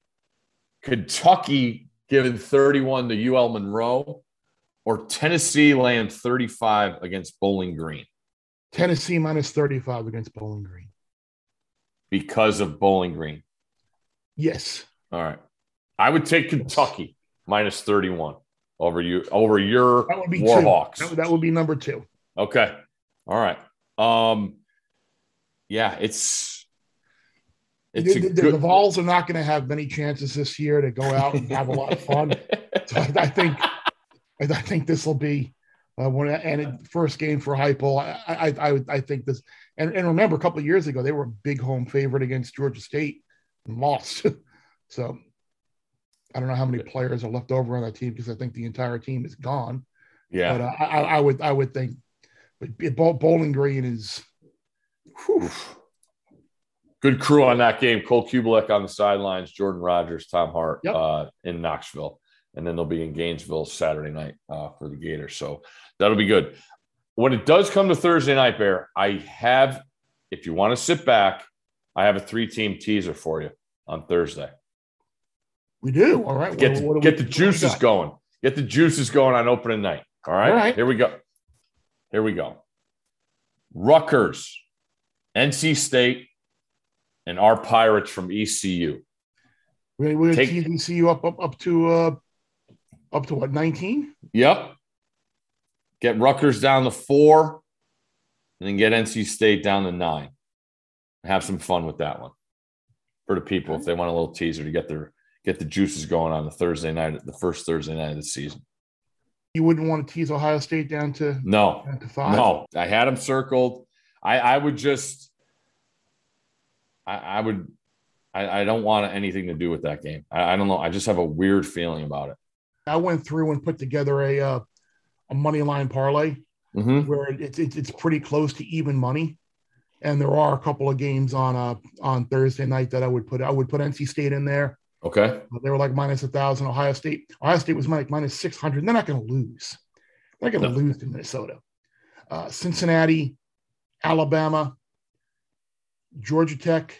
S3: Kentucky given thirty-one to U L Monroe, or Tennessee laying thirty-five against Bowling Green?
S5: Tennessee minus thirty-five against Bowling Green.
S3: Because of Bowling Green.
S5: Yes.
S3: All right. I would take Kentucky minus thirty-one over you over your
S5: That would be
S3: Warhawks.
S5: two. That, that would be number two.
S3: Okay. All right. Um, yeah, it's it's
S5: the,
S3: a
S5: the,
S3: good...
S5: the Vols are not going to have many chances this year to go out and have a lot of fun. So I, I think I, I think this will be uh, one and it, first game for Heupel. I I I, I think this and, and remember a couple of years ago they were a big home favorite against Georgia State and lost. So I don't know how many players are left over on that team because I think the entire team is gone.
S3: Yeah,
S5: but uh, I, I would I would think, but Bowling Green is. Whew.
S3: Good crew on that game. Cole Kubelek on the sidelines, Jordan Rogers, Tom Hart
S5: yep.
S3: uh, in Knoxville. And then they'll be in Gainesville Saturday night uh, for the Gators. So that'll be good. When it does come to Thursday night, Bear, I have, if you want to sit back, I have a three-team teaser for you on Thursday.
S5: We do. All right.
S3: Get,
S5: what,
S3: the,
S5: what
S3: get
S5: we,
S3: the juices going. Get the juices going on opening night. All right?
S5: All right.
S3: Here we go. Here we go. Rutgers, N C State, and our Pirates from E C U.
S5: We're going to E C U up, up, up to, uh, up to what, nineteen?
S3: Yep. Get Rutgers down to four, and then get N C State down to nine. Have some fun with that one for the people if they want a little teaser to get their get the juices going on the Thursday night, the first Thursday night of the season.
S5: You wouldn't want to tease Ohio State down to
S3: no,
S5: down to five?
S3: No. I had them circled. I, I would just, I, I would, I, I don't want anything to do with that game. I, I don't know. I just have a weird feeling about it.
S5: I went through and put together a uh, a money line parlay
S3: mm-hmm.
S5: where it's it, it's pretty close to even money, and there are a couple of games on uh on Thursday night that I would put I would put N C State in there.
S3: Okay,
S5: they were like minus a thousand. Ohio State Ohio State was like minus six hundred. They're not going to lose. They're not going to no. lose to Minnesota. Uh, Cincinnati, Alabama, Georgia Tech,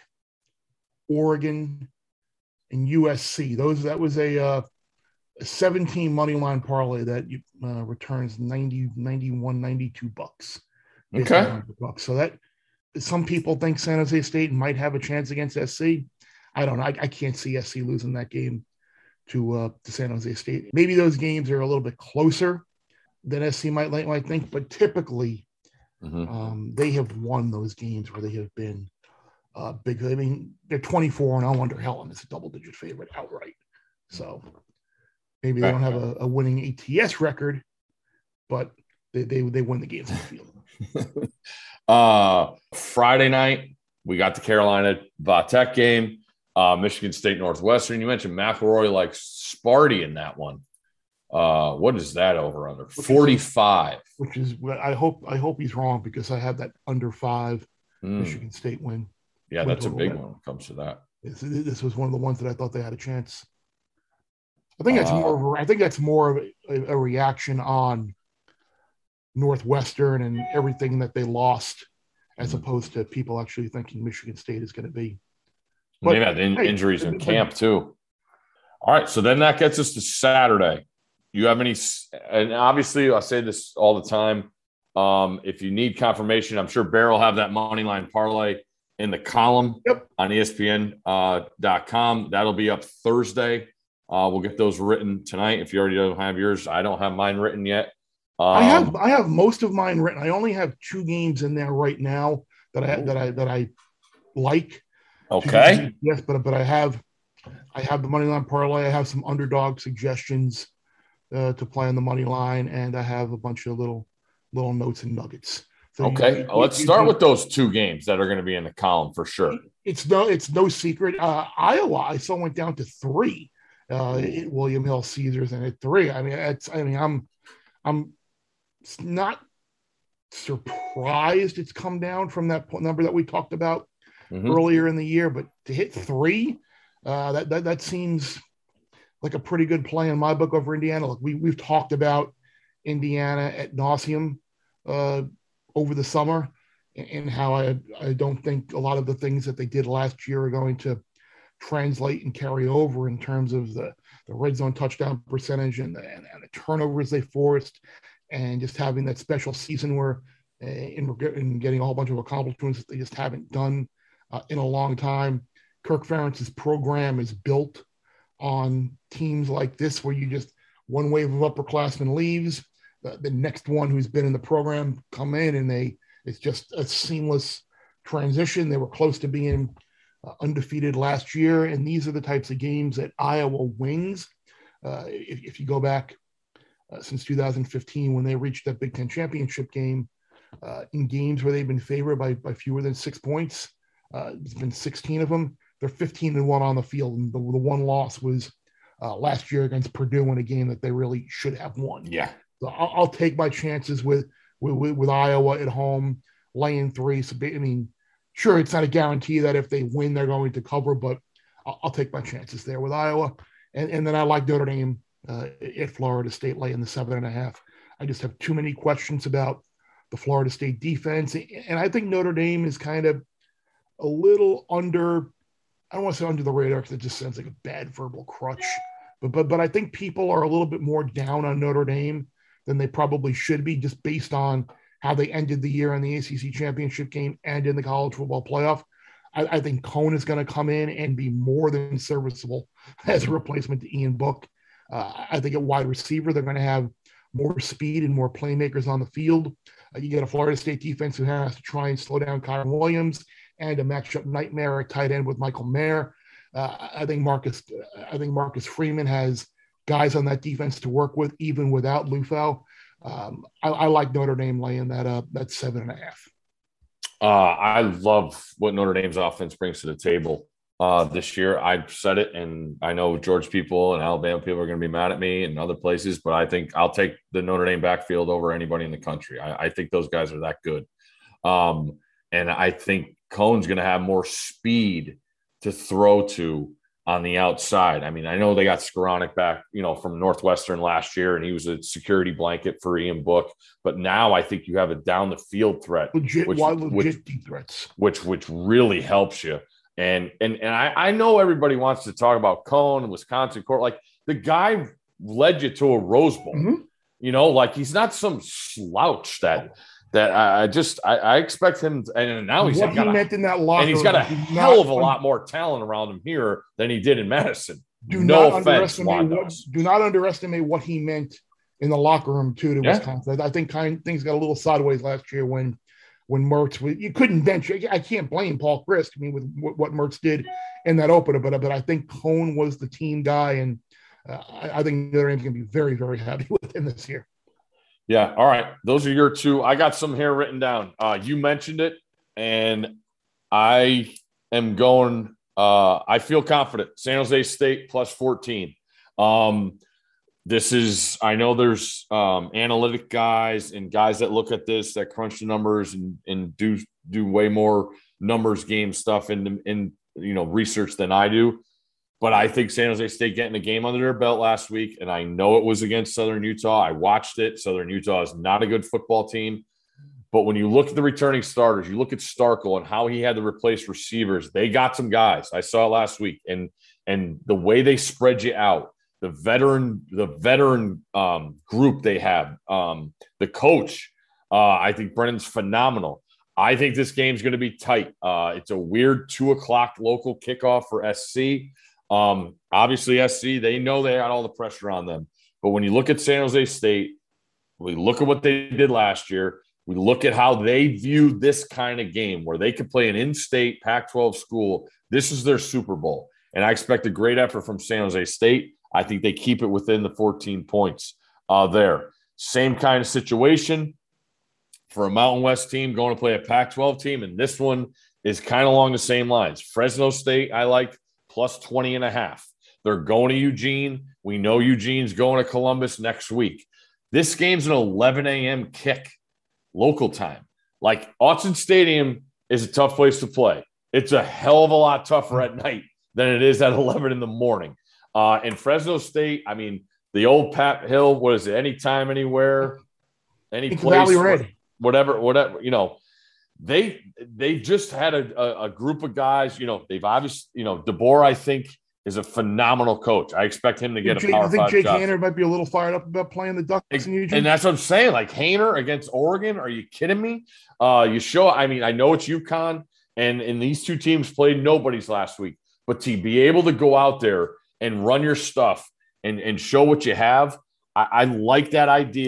S5: Oregon, and U S C. Those that was a, uh, a seventeen money line parlay that uh, returns ninety, ninety-one, ninety-two bucks.
S3: Okay.
S5: Bucks. So that some people think San Jose State might have a chance against S C. I don't know. I, I can't see S C losing that game to uh, to San Jose State. Maybe those games are a little bit closer than S C might might think, but typically mm-hmm. um, they have won those games where they have been uh, big. I mean, they're twenty-four and oh under Helen is a double-digit favorite outright. So maybe they don't have a, a winning A T S record, but they they, they win the games on the field.
S3: uh, Friday night, we got the Carolina Va-Tech game. Uh, Michigan State Northwestern. You mentioned McElroy like Sparty in that one. Uh, what is that over under? forty-five.
S5: Which is what I hope. I hope he's wrong because I have that under five
S3: mm.
S5: Michigan State win.
S3: Yeah, that's a big one when it comes to that.
S5: This, this was one of the ones that I thought they had a chance. I think that's
S3: uh,
S5: more. Of a, I think that's more of a, a reaction on Northwestern and everything that they lost, as mm. opposed to people actually thinking Michigan State is going to be.
S3: But, They've had in, hey, injuries in but, camp too. All right, so then that gets us to Saturday. You have any? And obviously, I say this all the time. Um, if you need confirmation, I'm sure Bear will have that money line parlay in the column
S5: yep.
S3: on E S P N dot com. Uh, That'll be up Thursday. Uh, we'll get those written tonight. If you already don't have yours, I don't have mine written yet. Um,
S5: I have I have most of mine written. I only have two games in there right now that I that I that I like.
S3: Okay.
S5: Yes, but but I have I have the money line parlay. I have some underdog suggestions uh, to play on the money line, and I have a bunch of little little notes and nuggets. So
S3: okay,
S5: you, you,
S3: let's
S5: you,
S3: start
S5: you,
S3: with those two games that are going to be in the column for sure.
S5: It's no it's no secret. Uh, Iowa, I saw went down to three. Uh, at William Hill Caesars and at three. I mean, it's I mean I'm I'm not surprised it's come down from that number that we talked about. Mm-hmm. earlier in the year, but to hit three, uh, that, that that seems like a pretty good play in my book over Indiana. Look, we we've talked about Indiana ad nauseum uh, over the summer, and, and how I I don't think a lot of the things that they did last year are going to translate and carry over in terms of the, the red zone touchdown percentage and the, and, and the turnovers they forced, and just having that special season where uh, in, in getting a whole bunch of accomplishments that they just haven't done Uh, in a long time. Kirk Ferentz's program is built on teams like this, where you just one wave of upperclassmen leaves, the, the next one who's been in the program come in and they It's just a seamless transition. They were close to being uh, undefeated last year, and these are the types of games that Iowa wins. Uh, if, if you go back uh, since two thousand fifteen, when they reached that Big Ten championship game, uh, in games where they've been favored by, by fewer than six points, uh, it's been sixteen of them. They're fifteen and one on the field, and the, the one loss was uh, last year against Purdue in a game that they really should have won.
S3: Yeah,
S5: so I'll, I'll take my chances with, with with Iowa at home, laying three. So I mean, sure, it's not a guarantee that if they win they're going to cover, but I'll, I'll take my chances there with Iowa. And, and then I like Notre Dame uh, at Florida State laying the seven and a half. I just have too many questions about the Florida State defense. And I think Notre Dame is kind of a little under, I don't want to say under the radar because it just sounds like a bad verbal crutch. But, but, but I think people are a little bit more down on Notre Dame than they probably should be, just based on how they ended the year in the A C C championship game and in the college football playoff. I, I think Cohn is going to come in and be more than serviceable as a replacement to Ian Book. Uh, I think at wide receiver, they're going to have more speed and more playmakers on the field. Uh, you get a Florida State defense who has to try and slow down Kyron Williams, and a matchup nightmare at tight end with Michael Mayer. Uh, I think Marcus, I think Marcus Freeman has guys on that defense to work with, even without Lufau. Um, I, I like Notre Dame laying that up. That's seven and a half.
S3: Uh, I love what Notre Dame's offense brings to the table uh, this year. I've said it, and I know Georgia people and Alabama people are going to be mad at me and other places, but I think I'll take the Notre Dame backfield over anybody in the country. I, I think those guys are that good. Um, and I think Cohn's going to have more speed to throw to on the outside. I mean, I know they got Skoranek back, you know, from Northwestern last year, and he was a security blanket for Ian Book. But now I think you have a down the field threat,
S5: legit,
S3: which,
S5: wide, legit
S3: which,
S5: deep threats,
S3: which which really helps you. And and and I, I know everybody wants to talk about Cohn and Wisconsin court. Like, the guy led you to a Rose Bowl.
S5: Mm-hmm.
S3: You know, like, he's not some slouch that. That I just I, I expect him, to, and now he's
S5: what
S3: got
S5: he
S3: a,
S5: meant in that locker
S3: and he's got a
S5: room,
S3: hell of a
S5: not,
S3: lot more talent around him here than he did in Madison.
S5: Do
S3: no
S5: not
S3: offense,
S5: underestimate what, do not underestimate what he meant in the locker room too to
S3: yeah.
S5: Wisconsin. I think kind things got a little sideways last year when when Mertz you couldn't bench. I can't blame Paul Chryst. I mean, with what Mertz did in that opener, but but I think Cohn was the team guy, and uh, I, I think Notre Dame's going to be very very happy with him this year.
S3: Yeah. All right. Those are your two. I got some here written down. Uh, you mentioned it, and I am going uh, – I feel confident. San Jose State plus fourteen. Um, this is – I know there's um, analytic guys and guys that look at this, that crunch the numbers and, and do do way more numbers game stuff in, in, you know, research than I do. But I think San Jose State getting a game under their belt last week, and I know it was against Southern Utah. I watched it. Southern Utah is not a good football team. But when you look at the returning starters, you look at Starkel and how he had to replace receivers, they got some guys. I saw it last week. And and the way they spread you out, the veteran, the veteran um, group they have, um, the coach, uh, I think Brennan's phenomenal. I think this game's going to be tight. Uh, it's a weird two o'clock local kickoff for S C. Um, obviously, S C, they know they got all the pressure on them. But when you look at San Jose State, we look at what they did last year. We look at how they view this kind of game where they could play an in-state Pac twelve school. This is their Super Bowl. And I expect a great effort from San Jose State. I think they keep it within the fourteen points uh, there. Same kind of situation for a Mountain West team going to play a Pac twelve team. And this one is kind of along the same lines. Fresno State, I like. Plus twenty and a half. They're going to Eugene. We know Eugene's going to Columbus next week. This game's an eleven a.m. kick, local time. Like, Autzen Stadium is a tough place to play. It's a hell of a lot tougher at night than it is at eleven in the morning. Uh, in Fresno State, I mean, the old Pat Hill, what is it? Anytime, anywhere, any place,
S5: Valley Red.
S3: whatever, whatever, you know. They they just had a, a, a group of guys, you know, they've obviously, you know, DeBoer, I think, is a phenomenal coach. I expect him to get
S5: Jake,
S3: a power
S5: I think
S3: five
S5: Jake
S3: job.
S5: Haener might be a little fired up about playing the Ducks in Eugene.
S3: And that's what I'm saying. Like, Haener against Oregon, are you kidding me? Uh, you show, I mean, I know it's UConn, and, and these two teams played nobodies last week, but to be able to go out there and run your stuff and, and show what you have, I, I like that idea.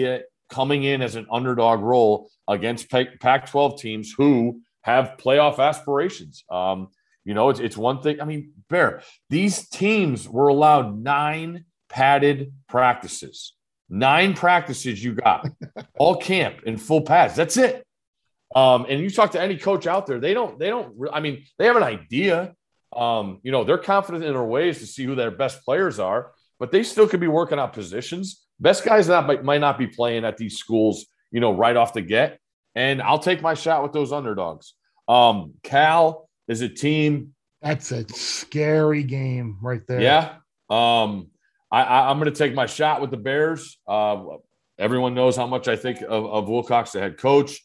S3: coming in as an underdog role against Pac twelve teams who have playoff aspirations. Um, you know, it's, it's one thing. I mean, Bear, these teams were allowed nine padded practices. Nine practices you got, all camp in full pads. That's it. Um, and you talk to any coach out there, they don't, they don't, I mean, they have an idea. Um, you know, they're confident in their ways to see who their best players are, but they still could be working out positions. Best guys that might, might not be playing at these schools, you know, right off the get. And I'll take my shot with those underdogs. Um, Cal is a team.
S5: That's a scary game right there.
S3: Yeah. Um, I, I, I'm going to take my shot with the Bears. Uh, everyone knows how much I think of, of Wilcox, the head coach.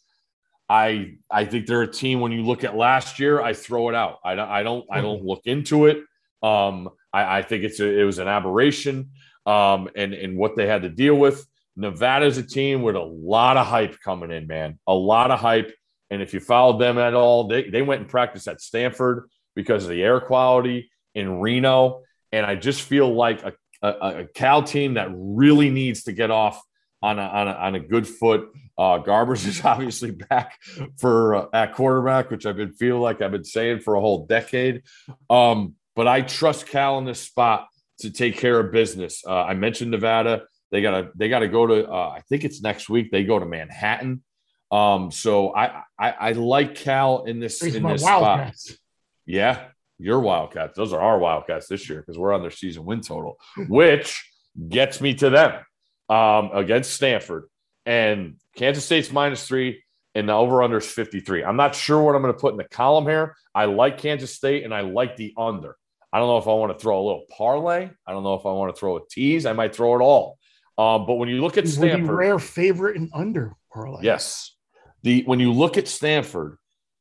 S3: I I think they're a team. When you look at last year, I throw it out. I don't I don't I don't look into it. Um, I, I think it's a, it was an aberration. Um, and and what they had to deal with. Nevada's a team with a lot of hype coming in, man. A lot of hype. And if you followed them at all, they they went and practiced at Stanford because of the air quality in Reno. And I just feel like a a, a Cal team that really needs to get off on a on a, on a good foot. Uh, Garbers is obviously back for uh, at quarterback, which I've been feeling like I've been saying for a whole decade. Um, but I trust Cal in this spot to take care of business. Uh, I mentioned Nevada; they gotta they gotta go to. Uh, I think it's next week. They go to Manhattan. Um, so I, I I like Cal in this
S5: There's
S3: in
S5: my
S3: this spot.
S5: Wildcats.
S3: Yeah, your Wildcats. Those are our Wildcats this year because we're on their season win total, which gets me to them um, against Stanford. And Kansas State's minus three, and the over-under is fifty-three. I'm not sure what I'm going to put in the column here. I like Kansas State, and I like the under. I don't know if I want to throw a little parlay. I don't know if I want to throw a tease. I might throw it all. Um, but when you look at
S5: These
S3: Stanford,
S5: would be rare favorite and under parlay.
S3: yes, the when you look at Stanford,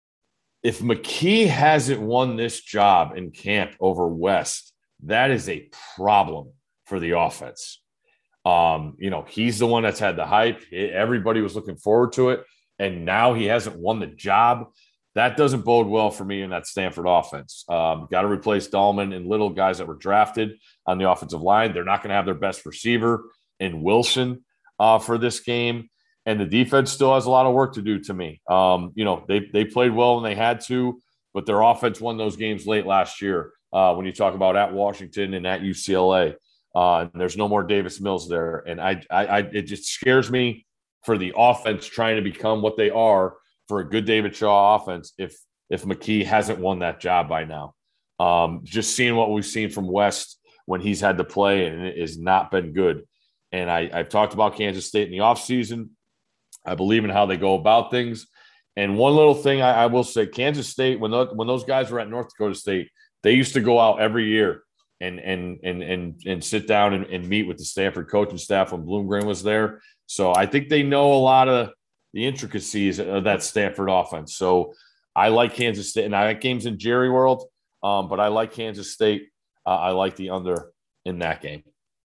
S3: if McKee hasn't won this job in camp over West, that is a problem for the offense. Um, you know, he's the one that's had the hype. Everybody was looking forward to it. And now he hasn't won the job. That doesn't bode well for me in that Stanford offense. Um, got to replace Dahlman and little guys that were drafted on the offensive line. They're not going to have their best receiver in Wilson uh, for this game. And the defense still has a lot of work to do to me. Um, you know, they, they played well when they had to, but their offense won those games late last year. Uh, when you talk about at Washington and at U C L A. Uh, and there's no more Davis Mills there. And I, I, I, it just scares me for the offense trying to become what they are for a good David Shaw offense if if McKee hasn't won that job by now. Um, just seeing what we've seen from West when he's had to play, and it has not been good. And I, I've talked about Kansas State in the offseason. I believe in how they go about things. And one little thing I, I will say, Kansas State, when, the, when those guys were at North Dakota State, they used to go out every year and and and and and sit down and, and meet with the Stanford coaching staff when Bloomgren was there. So I think they know a lot of the intricacies of that Stanford offense. So I like Kansas State, and I like games in Jerry World, um, but I like Kansas State. Uh, I like the under in that game.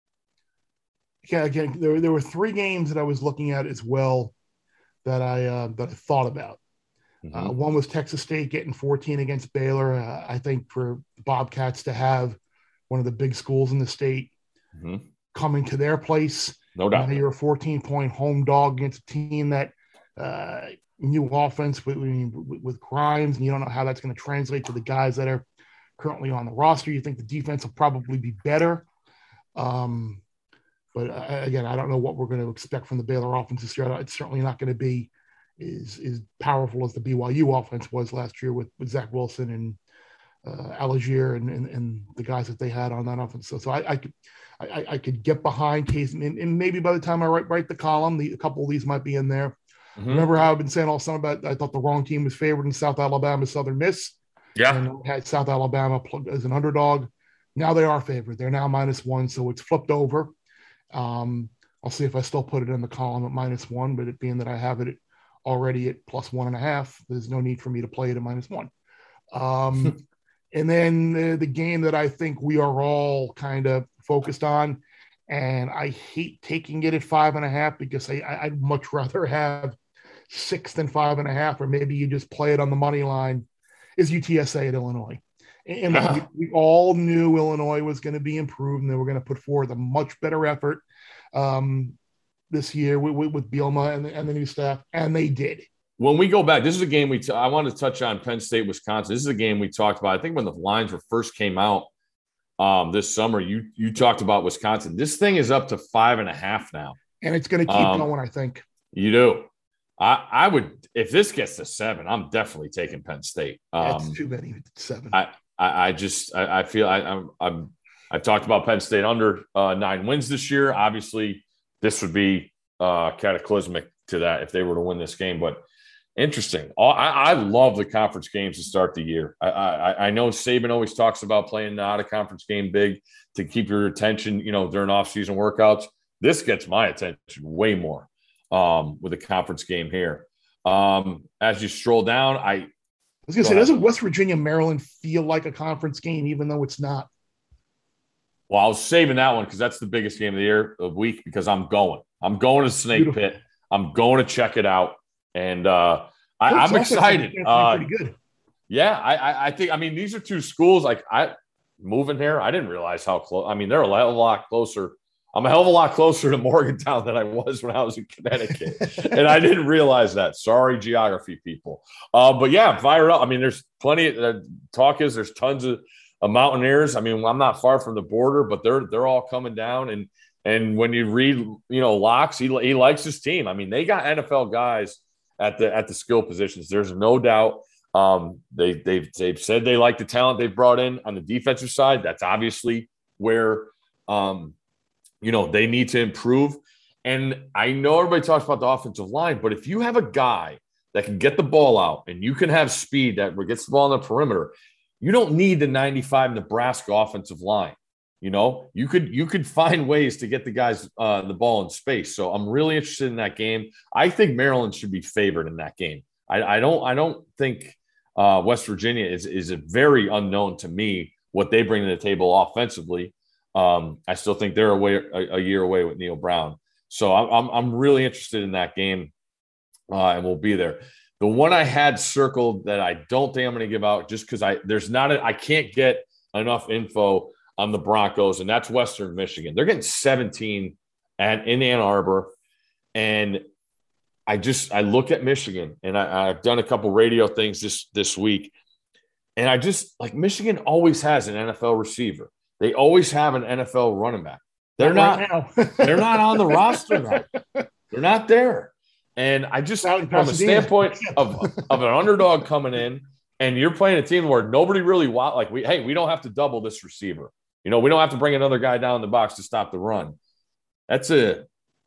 S5: Yeah, again, there, there were three games that I was looking at as well that I uh, that I thought about. Mm-hmm. Uh, one was Texas State getting fourteen against Baylor. Uh, I think for the Bobcats to have one of the big schools in the state mm-hmm. coming to their place.
S3: No doubt.
S5: You know, you're a fourteen-point home dog against a team that uh, new offense with, with, with Grimes, and you don't know how that's going to translate to the guys that are currently on the roster. You think the defense will probably be better. Um, but uh, again, I don't know what we're going to expect from the Baylor offense this year. It's certainly not going to be as, as powerful as the B Y U offense was last year with, with Zach Wilson and uh, Algier and, and and the guys that they had on that offense. So, so I, I could I, I could get behind Case, and, and maybe by the time I write write the column, the, a couple of these might be in there. Mm-hmm. Remember how I've been saying all summer about I thought the wrong team was favored in South Alabama, Southern Miss.
S3: Yeah,
S5: and I had South Alabama as an underdog. Now they are favored. They're now minus one, so it's flipped over. Um, I'll see if I still put it in the column at minus one, but it being that I have it already at plus one and a half, there's no need for me to play it at minus one. Um, and then the, the game that I think we are all kind of focused on, and I hate taking it at five and a half because I, I'd much rather have six than five and a half, or maybe you just play it on the money line, is U T S A at Illinois. And we, we all knew Illinois was going to be improved and they were going to put forward a much better effort. Um, this year with, with, with Bielema and the, and the new staff, and they did.
S3: When we go back, this is a game we t- I want to touch on Penn State, Wisconsin. This is a game we talked about. I think when the lines were first came out um, this summer, you you talked about Wisconsin. This thing is up to five and a half now.
S5: And it's going to keep
S3: um,
S5: going, I think.
S3: You do. I, I would, if this gets to seven, I'm definitely taking Penn State. Um,
S5: That's too many. Seven.
S3: I, I, I just, I, I feel I, I'm, I'm, I've talked about Penn State under uh, nine wins this year. Obviously, this would be uh, cataclysmic to that if they were to win this game. But interesting. I, I love the conference games to start the year. I, I, I know Saban always talks about playing the out-of-conference game big to keep your attention, you know, during off-season workouts. This gets my attention way more um, with a conference game here. Um, as you stroll down, I
S5: I was going to say, doesn't West Virginia, Maryland feel like a conference game, even though it's not?
S3: Well, I was saving that one because that's the biggest game of the year, of week, because I'm going. I'm going to Snake Beautiful. Pit. I'm going to check it out. And uh, I, I'm excited. Uh,
S5: pretty good.
S3: Yeah, I, I think, I mean, these are two schools. Like, I moving here, I didn't realize how close. I mean, they're a hell of a lot closer. I'm a hell of a lot closer to Morgantown than I was when I was in Connecticut. And I didn't realize that. Sorry, geography people. Uh, but yeah, fire up. I mean, there's plenty of uh, talk is there's tons of uh, Mountaineers. I mean, I'm not far from the border, but they're they're all coming down. And and when you read, you know, Locks, he, he likes his team. I mean, they got N F L guys at the at the skill positions. There's no doubt. Um, they they've they've said they like the talent they've brought in on the defensive side. That's obviously where um, you know, they need to improve. And I know everybody talks about the offensive line, but if you have a guy that can get the ball out and you can have speed that gets the ball on the perimeter, you don't need the ninety-five Nebraska offensive line. You know, you could you could find ways to get the guys uh, the ball in space. So I'm really interested in that game. I think Maryland should be favored in that game. I, I don't I don't think uh, West Virginia is is a very unknown to me what they bring to the table offensively. Um, I still think they're away a, a year away with Neil Brown. So I'm I'm, I'm really interested in that game, uh, and we'll be there. The one I had circled that I don't think I'm going to give out just because I there's not a, I can't get enough info on the Broncos, and that's Western Michigan. They're getting seventeen at in Ann Arbor, and I just I look at Michigan, and I, I've done a couple radio things this this week, and I just like Michigan always has an N F L receiver. They always have an N F L running back. They're not, not right they're not on the roster now. They're not there. And I just, from a standpoint of, of an underdog coming in, and you're playing a team where nobody really want, like we, hey, we don't have to double this receiver. You know, we don't have to bring another guy down the box to stop the run. That's a,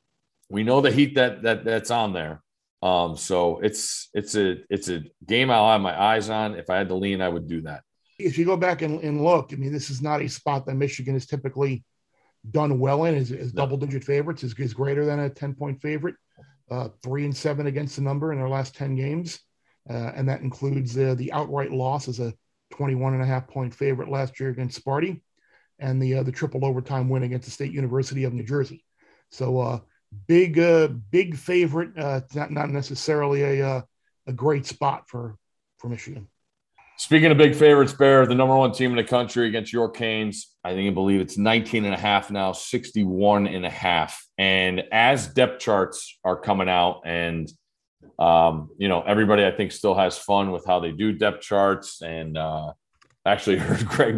S3: we know the heat that that that's on there. Um, so it's it's a it's a game I'll have my eyes on. If I had to lean, I would do that.
S5: If you go back and, and look, I mean, this is not a spot that Michigan has typically done well in as, as no. double-digit favorites, is, is greater than a ten-point favorite, uh, three and seven against the number in their last ten games. Uh, and that includes uh, the outright loss as a twenty-one and a half point favorite last year against Sparty, and the uh, the triple overtime win against the State University of New Jersey. So uh, big, uh, big favorite, uh, not, not necessarily a, uh, a great spot for, for Michigan.
S3: Speaking of big favorites, Bear, the number one team in the country against York Canes, I think I believe it's nineteen and a half now, sixty-one and a half. And as depth charts are coming out, and, um, you know, everybody I think still has fun with how they do depth charts. And uh, actually heard Greg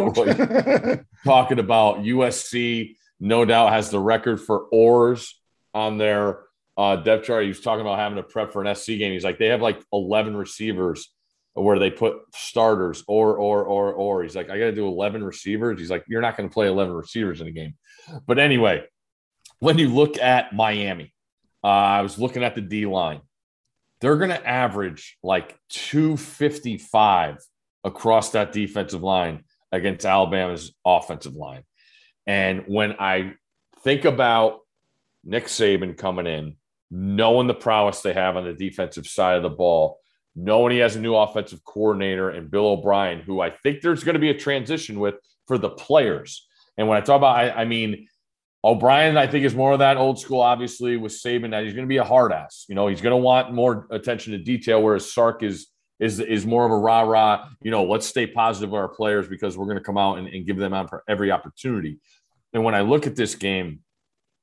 S3: McElroy talking about U S C, no doubt has the record for oars on their uh, depth chart. He was talking about having to prep for an S C game. He's like, they have like eleven receivers where they put starters or, or, or, or. He's like, I got to do eleven receivers. He's like, you're not going to play eleven receivers in a game. But anyway, when you look at Miami, uh, I was looking at the D line. They're going to average like two fifty-five across that defensive line against Alabama's offensive line. And when I think about Nick Saban coming in, knowing the prowess they have on the defensive side of the ball, knowing he has a new offensive coordinator and Bill O'Brien, who I think there's going to be a transition with for the players. And when I talk about, I, I mean, O'Brien, I think, is more of that old school, obviously, with Saban, that he's going to be a hard ass. You know, he's going to want more attention to detail, whereas Sark is is is more of a rah-rah, you know, let's stay positive with our players because we're going to come out and, and give them every opportunity. And when I look at this game,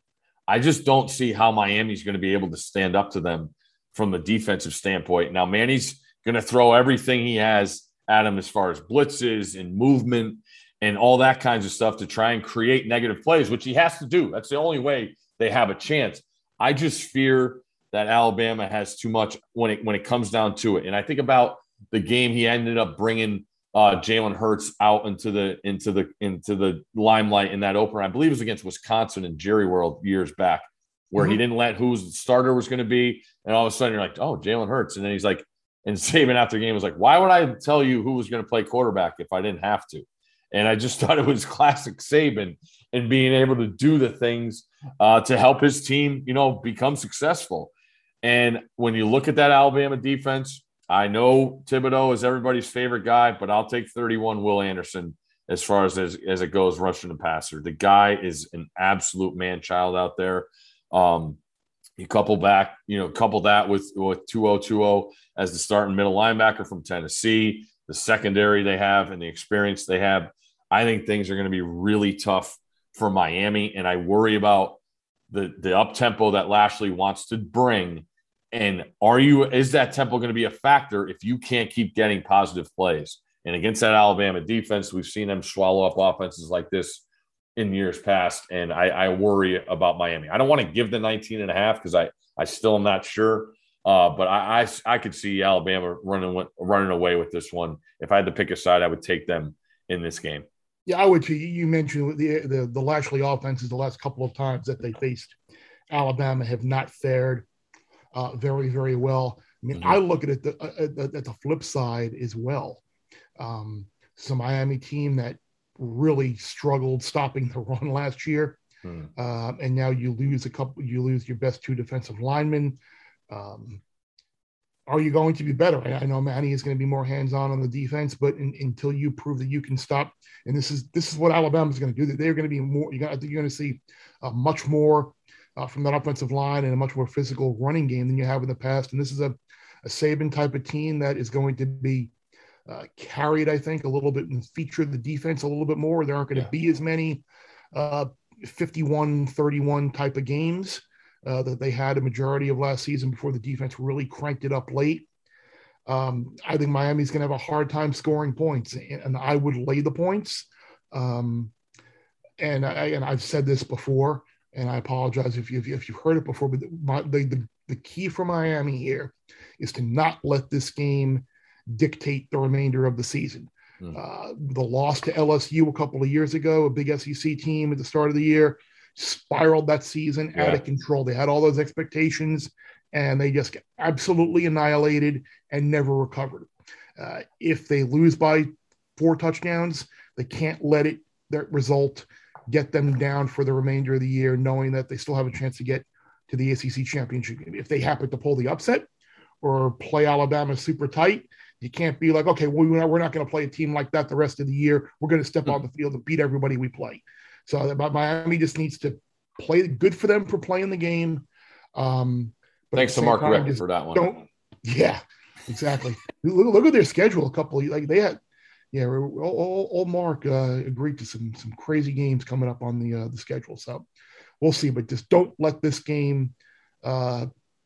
S3: I just don't see how Miami's going to be able to stand up to them from the defensive standpoint. Now, Manny's going to throw everything he has at him as far as blitzes and movement and all that kinds of stuff to try and create negative plays, which he has to do. That's the only way they have a chance. I just fear that Alabama has too much when it when it comes down to it. And I think about the game he ended up bringing uh, Jalen Hurts out into the into the into the limelight in that opener. I believe it was against Wisconsin and Jerry World years back, where mm-hmm. he didn't let who the starter was going to be, and all of a sudden you're like, oh, Jalen Hurts, and then he's like, and Saban after the game was like, why would I tell you who was going to play quarterback if I didn't have to? And I just thought it was classic Saban and being able to do the things uh, to help his team, you know, become successful. And when you look at that Alabama defense, I know Thibodeau is everybody's favorite guy, but I'll take thirty-one Will Anderson as far as, as, as it goes rushing the passer. The guy is an absolute man-child out there. Um, you couple back, you know, couple that with, with two oh two oh as the starting middle linebacker from Tennessee, the secondary they have and the experience they have. I think things are going to be really tough for Miami, and I worry about the the up tempo that Lashley wants to bring. And are you is that tempo going to be a factor if you can't keep getting positive plays? And against that Alabama defense, we've seen them swallow up offenses like this in years past, and I, I worry about Miami. I don't want to give the nineteen and a half because I I still am not sure, uh, but I, I I could see Alabama running running away with this one. If I had to pick a side, I would take them in this game.
S5: Yeah, I would too. You mentioned the, the the Lashley offenses the last couple of times that they faced Alabama have not fared uh, very, very well. I mean, mm-hmm. I look at it the, at, at the flip side as well. Um, it's a Miami team that really struggled stopping the run last year, mm. uh, and now you lose a couple. You lose your best two defensive linemen. Um, Are you going to be better? I know Manny is going to be more hands-on on the defense, but in, until you prove that you can stop, and this is this is what Alabama is going to do. They're going to be more. You're going to, you're going to see uh, much more uh, from that offensive line and a much more physical running game than you have in the past. And this is a, a Saban type of team that is going to be uh, carried, I think, a little bit and feature the defense a little bit more. There aren't going to yeah. be as many uh, fifty-one thirty-one type of games. Uh, that they had a majority of last season before the defense really cranked it up late. Um, I think Miami's going to have a hard time scoring points, and, and I would lay the points. Um, and I and I've said this before, and I apologize if you if you've heard it before. But my, the, the the key for Miami here is to not let this game dictate the remainder of the season. Mm. Uh, the loss to L S U a couple of years ago, a big S E C team at the start of the year, spiraled that season yeah. out of control. They had all those expectations, and they just get absolutely annihilated and never recovered. Uh, if they lose by four touchdowns, they can't let it that result get them down for the remainder of the year, knowing that they still have a chance to get to the S E C championship game. If they happen to pull the upset or play Alabama super tight, you can't be like, okay, well, we're not going to play a team like that the rest of the year. We're going to step mm-hmm. on the field and beat everybody we play. So Miami just needs to play good for them for playing the game. Um, but
S3: Thanks to Mark Richt for that one.
S5: Don't, yeah, exactly. look, look at their schedule. A couple of, like they had, yeah, old, old Mark uh, agreed to some some crazy games coming up on the uh, the schedule. So we'll see. But just don't let this game uh,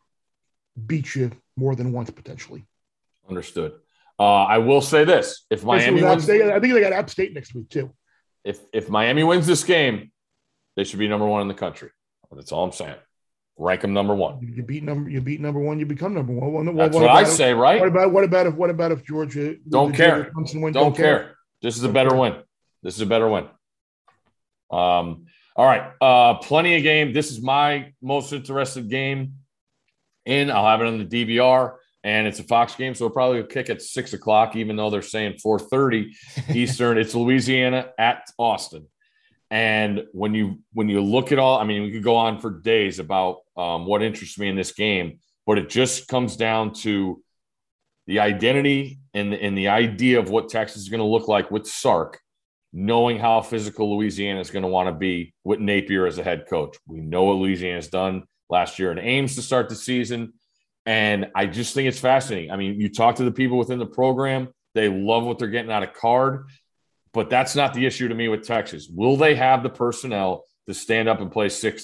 S5: beat you more than once potentially.
S3: Understood. Uh, I will say this: if Miami wins,
S5: State, I think they got App State next week too.
S3: If if Miami wins this game, they should be number one in the country. That's all I'm saying. Rank them number one.
S5: You beat number. You beat number one. You become number one. Well,
S3: That's
S5: what,
S3: what I
S5: if,
S3: say, right?
S5: What about what about if what about if Georgia
S3: don't care?
S5: Georgia win,
S3: don't, don't care.
S5: care.
S3: This is a better win. This is a better win. Um. All right. Uh. Plenty of game. This is my most interested game. In I'll have it on the D V R. And it's a Fox game, so it'll probably kick at six o'clock, even though they're saying four thirty Eastern. It's Louisiana at Austin. And when you when you look at all, I mean, we could go on for days about um, what interests me in this game, but it just comes down to the identity and, and the idea of what Texas is going to look like with Sark, knowing how physical Louisiana is going to want to be with Napier as a head coach. We know what Louisiana's done last year in Ames to start the season. And I just think it's fascinating. I mean, you talk to the people within the program, they love what they're getting out of Card, but that's not the issue to me with Texas. Will they have the personnel to stand up and play sixty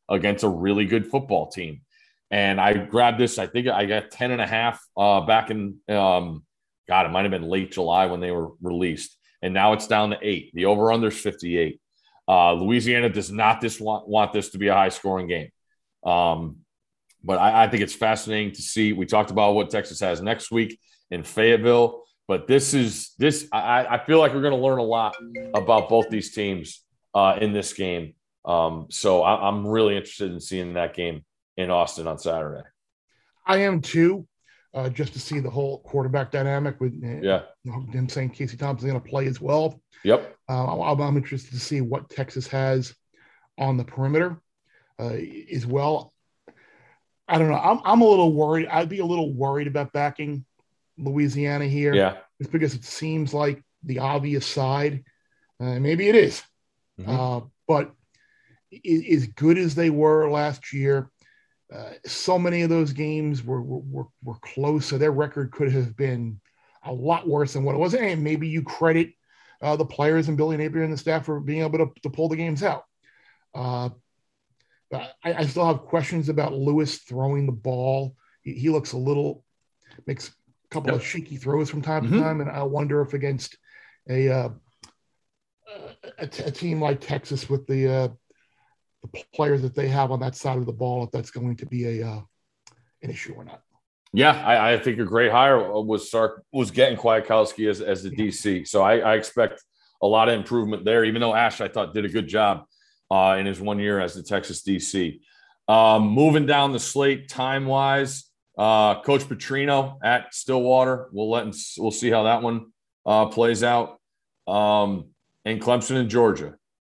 S3: against a really good football team. And I grabbed this. I think I got ten and a half uh, back in, um, God, it might have been late July when they were released. And now it's down to eight. The over-under is fifty-eight. Uh, Louisiana does not this want, want this to be a high-scoring game. Um, but I, I think it's fascinating to see. We talked about what Texas has next week in Fayetteville. But this is this. I, I feel like we're going to learn a lot about both these teams uh, in this game. Um, so I, I'm really interested in seeing that game in Austin on Saturday.
S5: I am too, uh, just to see the whole quarterback dynamic with uh,
S3: yeah
S5: you know, them saying Casey Thompson's going to play as well.
S3: Yep.
S5: Uh, I'm, I'm interested to see what Texas has on the perimeter uh, as well. I don't know. I'm I'm a little worried. I'd be a little worried about backing Louisiana here.
S3: Yeah.
S5: It's because it seems like the obvious side. Uh, maybe it is. Mm-hmm. Uh, but as good as they were last year, uh, so many of those games were, were, were close. So their record could have been a lot worse than what it was. And maybe you credit uh, the players and Billy Napier and the staff for being able to, to pull the games out. Uh, I, I still have questions about Lewis throwing the ball. He, he looks a little, makes a couple yep. of shaky throws from time mm-hmm. to time. And I wonder if against a, uh, a, a team like Texas with the, uh, the players that they have on that side of the ball, if that's going to be a uh, an issue or not.
S3: Yeah, I, I think a great hire was Sark was getting Kwiatkowski as, as the D C. So I, I expect a lot of improvement there, even though Ash, I thought, did a good job uh, in his one year as the Texas D C. Um, moving down the slate time-wise, uh, Coach Petrino at Stillwater. We'll let him, we'll see how that one uh, plays out. Um, and Clemson and Georgia.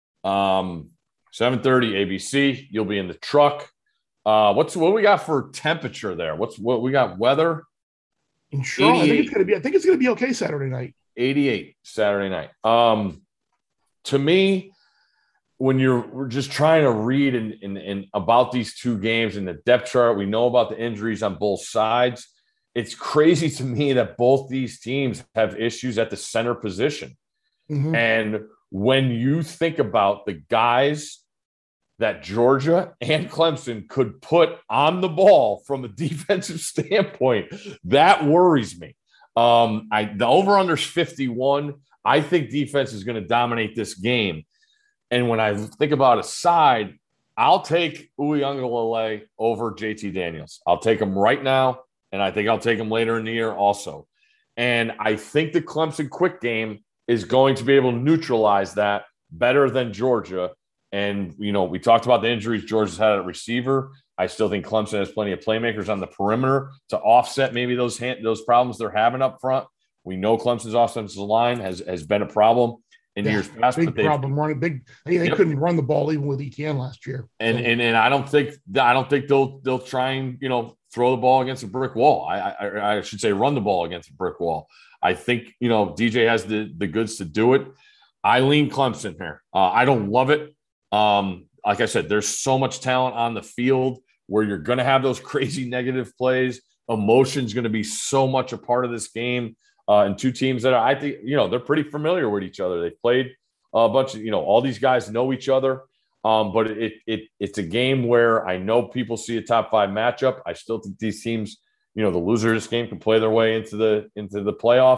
S3: Um, seven thirty A B C. You'll be in the truck. Uh, what's what we got for temperature there? What's what we got? Weather.
S5: In Charlotte, I think it's gonna be. I think it's gonna be okay Saturday night.
S3: eighty-eight Saturday night. Um, to me, when you're we're just trying to read and in, in, in about these two games and the depth chart, we know about the injuries on both sides. It's crazy to me that both these teams have issues at the center position, mm-hmm. and when you think about the guys that Georgia and Clemson could put on the ball from a defensive standpoint, that worries me. Um, I the over-under is fifty-one. I think defense is going to dominate this game. And when I think about a side, I'll take Uiagalelei over J T Daniels. I'll take him right now, and I think I'll take him later in the year also. And I think the Clemson quick game is going to be able to neutralize that better than Georgia. And, you know, we talked about the injuries Georgia's had at receiver. I still think Clemson has plenty of playmakers on the perimeter to offset maybe those hand, those problems they're having up front. We know Clemson's offensive line has, has been a problem in yeah, years past.
S5: Big but problem running big. They, they yep. couldn't run the ball even with Etienne last year.
S3: And
S5: so.
S3: and and I don't think I don't think they'll they'll try and you know throw the ball against a brick wall. I I, I should say run the ball against a brick wall. I think you know D J has the the goods to do it. I lean Clemson here. Uh, I don't love it. Um, like I said, there's so much talent on the field where you're going to have those crazy negative plays. Emotion's going to be so much a part of this game. Uh, and two teams that are, I think, you know, they're pretty familiar with each other. They've played a bunch of, you know, all these guys know each other. Um, but it, it, it's a game where I know people see a top five matchup. I still think these teams, you know, the loser of this game can play their way into the, into the playoff,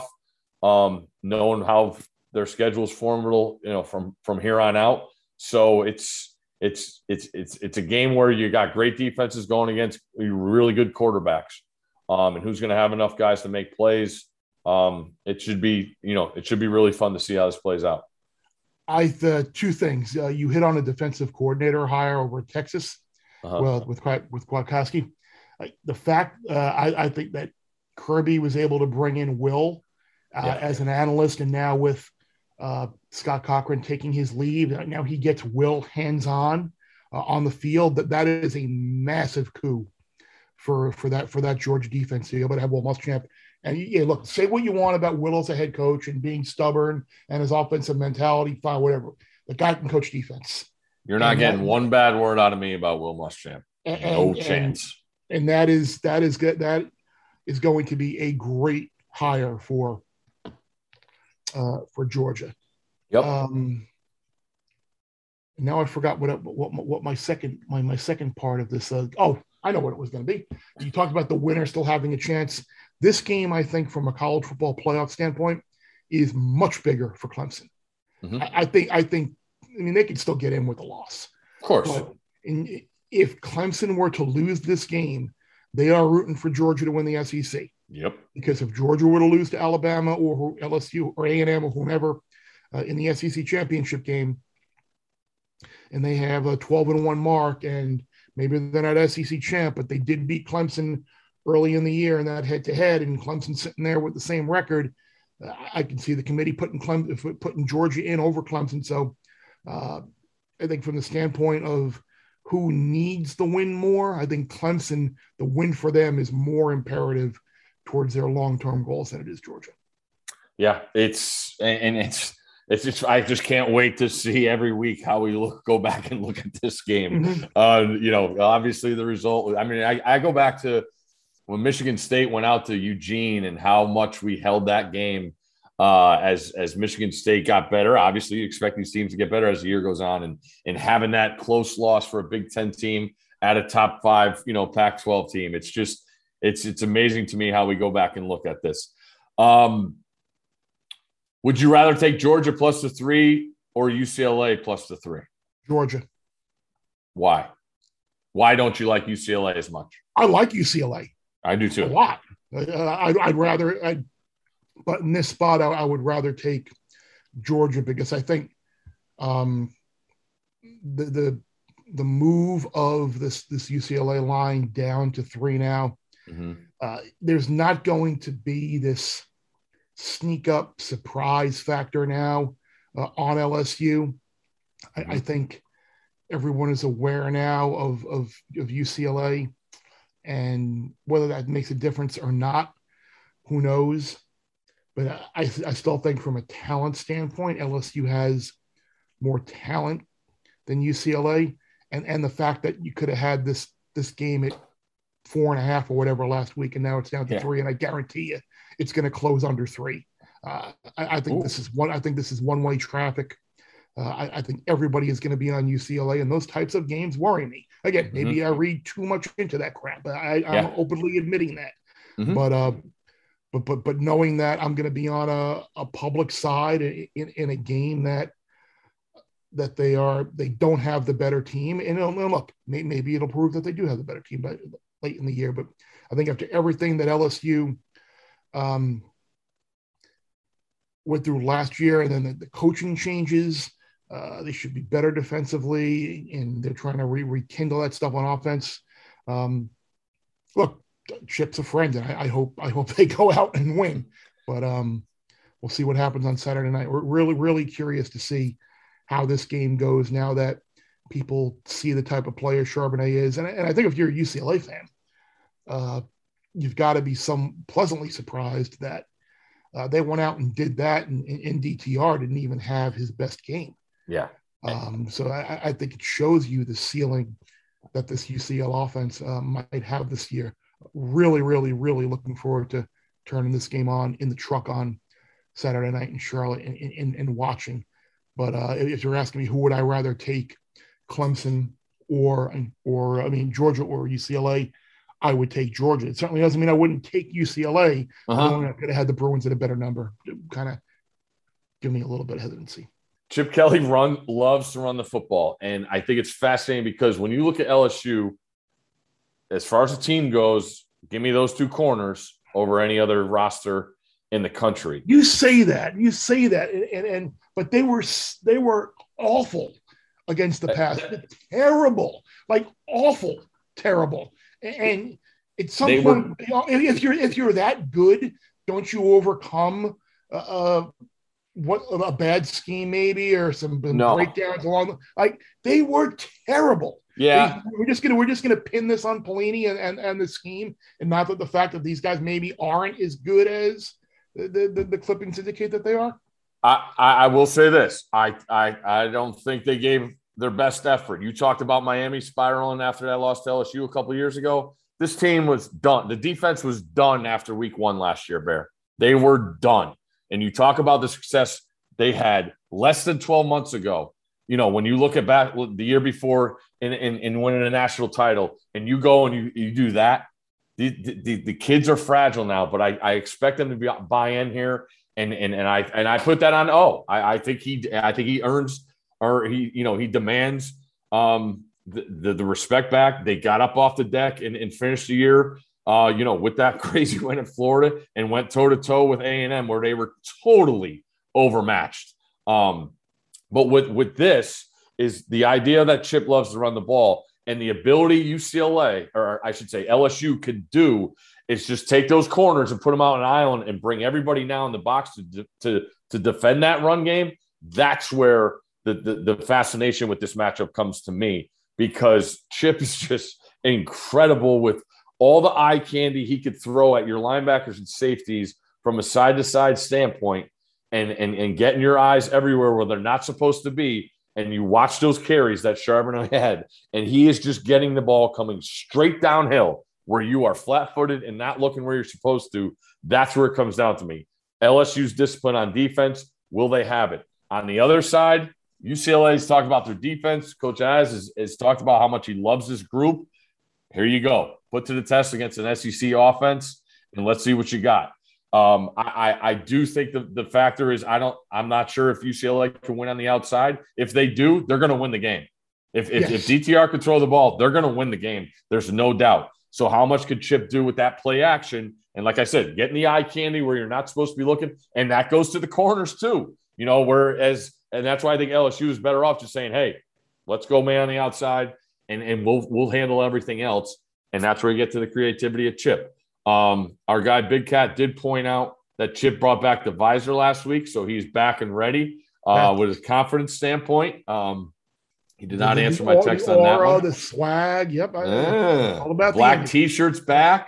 S3: um, knowing how their schedule is formidable, you know, from, from here on out. So it's it's it's it's it's a game where you got great defenses going against really good quarterbacks, um, and who's going to have enough guys to make plays. Um, it should be you know it should be really fun to see how this plays out.
S5: I uh, two things. Uh, you hit on a defensive coordinator hire over Texas, uh-huh. well with with Kwiatkowski. Uh, the fact uh, I, I think that Kirby was able to bring in Will uh, yeah. as an analyst, and now with Uh, Scott Cochran taking his leave. Now he gets Will hands-on uh, on the field. That that is a massive coup for for that for that Georgia defense to be able to have Will Muschamp. And yeah, look, say what you want about Will as a head coach and being stubborn and his offensive mentality, fine, whatever. The guy can coach defense.
S3: You're not and getting that, one bad word out of me about Will Muschamp.
S5: And,
S3: no
S5: and,
S3: chance.
S5: And, and that is that is good. That is going to be a great hire for. Uh, for Georgia.
S3: Yep.
S5: Um, Now I forgot what what what my second my my second part of this. Uh, oh, I know what it was going to be. You talked about the winner still having a chance. This game, I think, from a college football playoff standpoint, is much bigger for Clemson. Mm-hmm. I, I think. I think. I mean, they could still get in with a loss,
S3: of course.
S5: But in, if Clemson were to lose this game, they are rooting for Georgia to win the S E C.
S3: Yep.
S5: Because if Georgia were to lose to Alabama or L S U or A and M or whomever uh, in the S E C championship game, and they have a twelve and one mark, and maybe they're not S E C champ, but they did beat Clemson early in the year in that head-to-head, and Clemson sitting there with the same record, uh, I can see the committee putting Clemson, putting Georgia in over Clemson. So uh, I think from the standpoint of who needs the win more, I think Clemson, the win for them is more imperative towards their long-term goals than it is Georgia.
S3: Yeah, it's and it's it's just I just can't wait to see every week how we look go back and look at this game. Mm-hmm. Uh, you know, obviously the result. I mean, I, I go back to when Michigan State went out to Eugene and how much we held that game uh, as as Michigan State got better. Obviously, you expect these teams to get better as the year goes on, and and having that close loss for a Big Ten team at a top five, you know, Pac twelve team. It's just it's it's amazing to me how we go back and look at this. Um, would you rather take Georgia plus the three or U C L A plus the three?
S5: Georgia.
S3: Why? Why don't you like U C L A as much?
S5: I like U C L A.
S3: I do too.
S5: A lot. Uh, I'd, I'd rather, I'd, but in this spot, I, I would rather take Georgia because I think um, the the the move of this this U C L A line down to three now. Mm-hmm. Uh, there's not going to be this sneak up surprise factor now uh, on L S U. Mm-hmm. I, I think everyone is aware now of of, of U C L A. And whether that makes a difference or not, who knows? But I, I still think from a talent standpoint, L S U has more talent than U C L A. And, and the fact that you could have had this this game at four and a half or whatever last week, and now it's down to yeah. three, and I guarantee you it's going to close under three. Uh, I, I think Ooh. this is one. I think this is one-way traffic. Uh, I, I think everybody is going to be on U C L A, and those types of games worry me. Again, maybe mm-hmm. I read too much into that crap. I, I'm yeah. openly admitting that. Mm-hmm. But uh, but but but knowing that I'm going to be on a, a public side in, in a game that that they are they don't have the better team, and it'll, look, maybe it'll prove that they do have the better team by late in the year. But I think after everything that L S U um, went through last year, and then the, the coaching changes. Uh, they should be better defensively, and they're trying to re- rekindle that stuff on offense. Um, look, Chip's a friend, and I, I hope I hope they go out and win. But um, we'll see what happens on Saturday night. We're really, really curious to see how this game goes now that people see the type of player Charbonnet is. And, and I think if you're a U C L A fan, uh, you've got to be some pleasantly surprised that uh, they went out and did that, and, and D T R didn't even have his best game.
S3: Yeah.
S5: Um, so I, I think it shows you the ceiling that this U C L offense uh, might have this year. Really, really, really looking forward to turning this game on in the truck on Saturday night in Charlotte and, and, and watching. But uh, if you're asking me who would I rather take, Clemson or, or I mean, Georgia or U C L A, I would take Georgia. It certainly doesn't mean I wouldn't take U C L A. Uh-huh. I could have had the Bruins at a better number. Kind of give me a little bit of hesitancy.
S3: Chip Kelly run loves to run the football, and I think it's fascinating because when you look at L S U, as far as the team goes, give me those two corners over any other roster in the country.
S5: You say that, you say that, and, and, and but they were they were awful against the pass, terrible, like awful, terrible. And at some they point, were, you know, if you're if you're that good, don't you overcome uh, what a bad scheme maybe or some
S3: no.
S5: breakdowns along the, like they were terrible.
S3: Yeah,
S5: they, we're just gonna we're just gonna pin this on Pelini and, and, and the scheme, and not that the fact that these guys maybe aren't as good as the, the, the clippings indicate that they are.
S3: I, I, I will say this: I, I I don't think they gave their best effort. You talked about Miami spiraling after that loss to L S U a couple of years ago. This team was done. The defense was done after week one last year, Bear. They were done. And you talk about the success they had less than twelve months ago you know, when you look at back the year before in, in, in winning a national title and you go and you, you do that, the, the, the kids are fragile now, but I, I expect them to be buy in here. And, and, and I, and I put that on. Oh, I, I think he, I think he earns, or he, you know, he demands um, the, the, the respect back. They got up off the deck and, and finished the year, uh, you know, with that crazy win in Florida and went toe to toe with A and M where they were totally overmatched. Um, But with, with this is the idea that Chip loves to run the ball and the ability U C L A, or I should say L S U, could do is just take those corners and put them out on an island and bring everybody now in the box to, to, to defend that run game. That's where the, the, the fascination with this matchup comes to me, because Chip is just incredible with all the eye candy he could throw at your linebackers and safeties from a side-to-side standpoint. And, and and getting your eyes everywhere where they're not supposed to be, and you watch those carries that Charbonnet had, and he is just getting the ball coming straight downhill where you are flat-footed and not looking where you're supposed to. That's where it comes down to me. L S U's discipline on defense, will they have it? On the other side, U C L A's talked about their defense. Coach Az has, has talked about how much he loves this group. Here you go. Put to the test against an S E C offense, and let's see what you got. Um, I, I, I do think the, the factor is I don't I'm not sure if U C L A can win on the outside. If they do, they're going to win the game. If if, yes. if D T R can throw the ball, they're going to win the game. There's no doubt. So how much could Chip do with that play action? And like I said, getting the eye candy where you're not supposed to be looking, and that goes to the corners too. You know, whereas and that's why I think L S U is better off just saying, hey, let's go man on the outside, and and we'll we'll handle everything else. And that's where you get to the creativity of Chip. Um, our guy Big Cat did point out that Chip brought back the visor last week, so he's back and ready uh, with his confidence standpoint. Um, he did not answer my text on that one.
S5: The swag, yep, I,
S3: yeah.
S5: all about
S3: black
S5: the
S3: T-shirts back.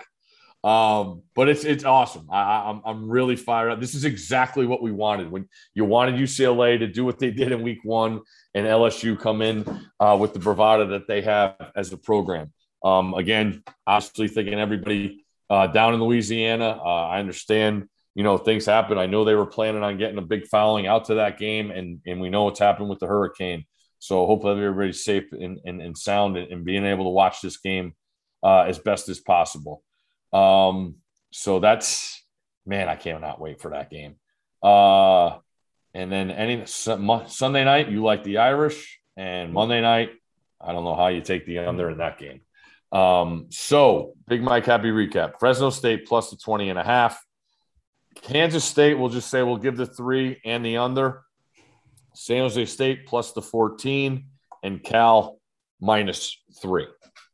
S3: Um, but it's it's awesome. I, I'm I'm really fired up. This is exactly what we wanted when you wanted U C L A to do what they did in week one, and L S U come in uh, with the bravado that they have as a program. Um, again, obviously thinking everybody. Uh, down in Louisiana, uh, I understand, you know, things happen. I know they were planning on getting a big following out to that game, and and we know what's happened with the hurricane. So hopefully everybody's safe and, and, and sound and, and being able to watch this game uh, as best as possible. Um, so that's, man, I cannot wait for that game. Uh, and then any Sunday night, you like the Irish, and Monday night, I don't know how you take the under in that game. Um, so Big Mike, happy recap. Fresno State plus the twenty and a half. Kansas State, we'll just say we'll give the three and the under. San Jose State plus the fourteen, and Cal minus three.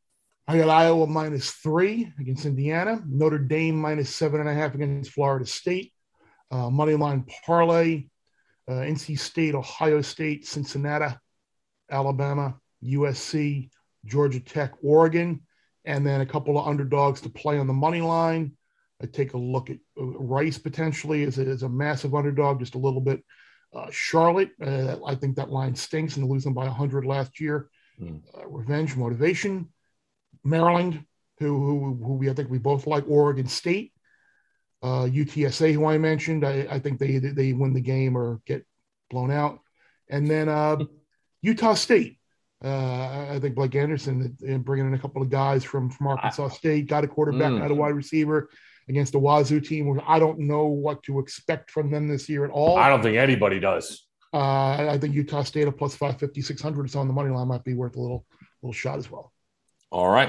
S5: I got Iowa minus three against Indiana. Notre Dame minus seven and a half against Florida State. Uh, money line parlay. Uh, N C State, Ohio State, Cincinnati, Alabama, U S C, Georgia Tech, Oregon, and then a couple of underdogs to play on the money line. I take a look at Rice potentially as a, as a massive underdog, just a little bit. Uh, Charlotte, uh, I think that line stinks, and losing by one hundred last year. Mm. Uh, revenge, motivation. Maryland, who, who who we I think we both like. Oregon State, uh, U T S A, who I mentioned. I, I think they they win the game or get blown out, and then uh, Utah State. Uh, I think Blake Anderson and bringing in a couple of guys from, from Arkansas State, got a quarterback, mm. got a wide receiver against the Wazoo team. Where I don't know what to expect from them this year at all.
S3: I don't think anybody does.
S5: Uh, I think Utah State at plus five fifty, six hundred is on the money line might be worth a little little shot as well.
S3: All right.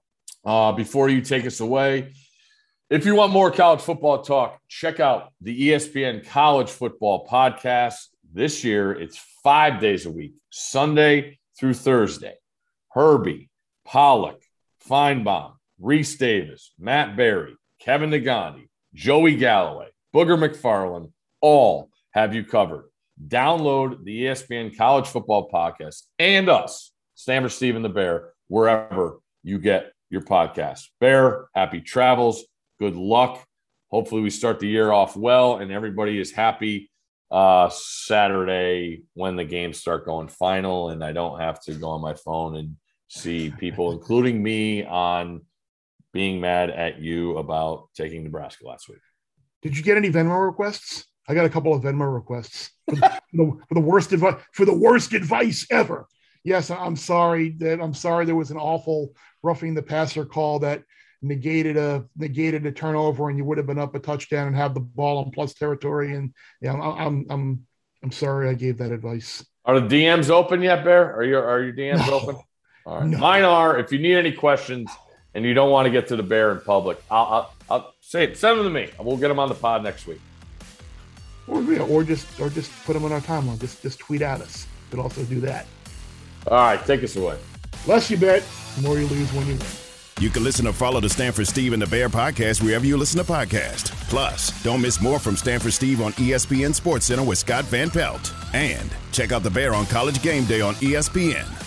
S3: Uh, before you take us away, if you want more college football talk, check out the E S P N College Football Podcast. This year, it's five days a week, Sunday through Thursday. Herbie, Pollock, Feinbaum, Reese Davis, Matt Berry, Kevin Negandhi, Joey Galloway, Booger McFarland, all have you covered. Download the E S P N College Football Podcast and us, Stanford Steve and the Bear, wherever you get your podcast. Bear, happy travels. Good luck. Hopefully we start the year off well and everybody is happy uh, Saturday when the games start going final, and I don't have to go on my phone and see people, including me, on being mad at you about taking Nebraska last week.
S5: Did you get any Venmo requests? I got a couple of Venmo requests for the, for the, for the worst advice for the worst advice ever. Yes, I'm sorry that I'm sorry there was an awful roughing the passer call that negated a negated a turnover, and you would have been up a touchdown and have the ball in plus territory. And yeah, I'm I'm I'm I'm sorry I gave that advice.
S3: Are the D Ms open yet, Bear? Are your are your D Ms
S5: No.
S3: open? All right,
S5: No.
S3: Mine are. If you need any questions and you don't want to get to the Bear in public, I'll I'll, I'll say it. Send them to me, and we'll get them on the pod next week.
S5: Or, yeah, or just or just put them on our timeline. Just just tweet at us. Could also do that.
S3: All right, take us away.
S5: Less you bet, the more you lose when you win.
S2: You can listen or follow the Stanford Steve and the Bear podcast wherever you listen to podcasts. Plus, don't miss more from Stanford Steve on E S P N SportsCenter with Scott Van Pelt. And check out the Bear on College Game Day on E S P N.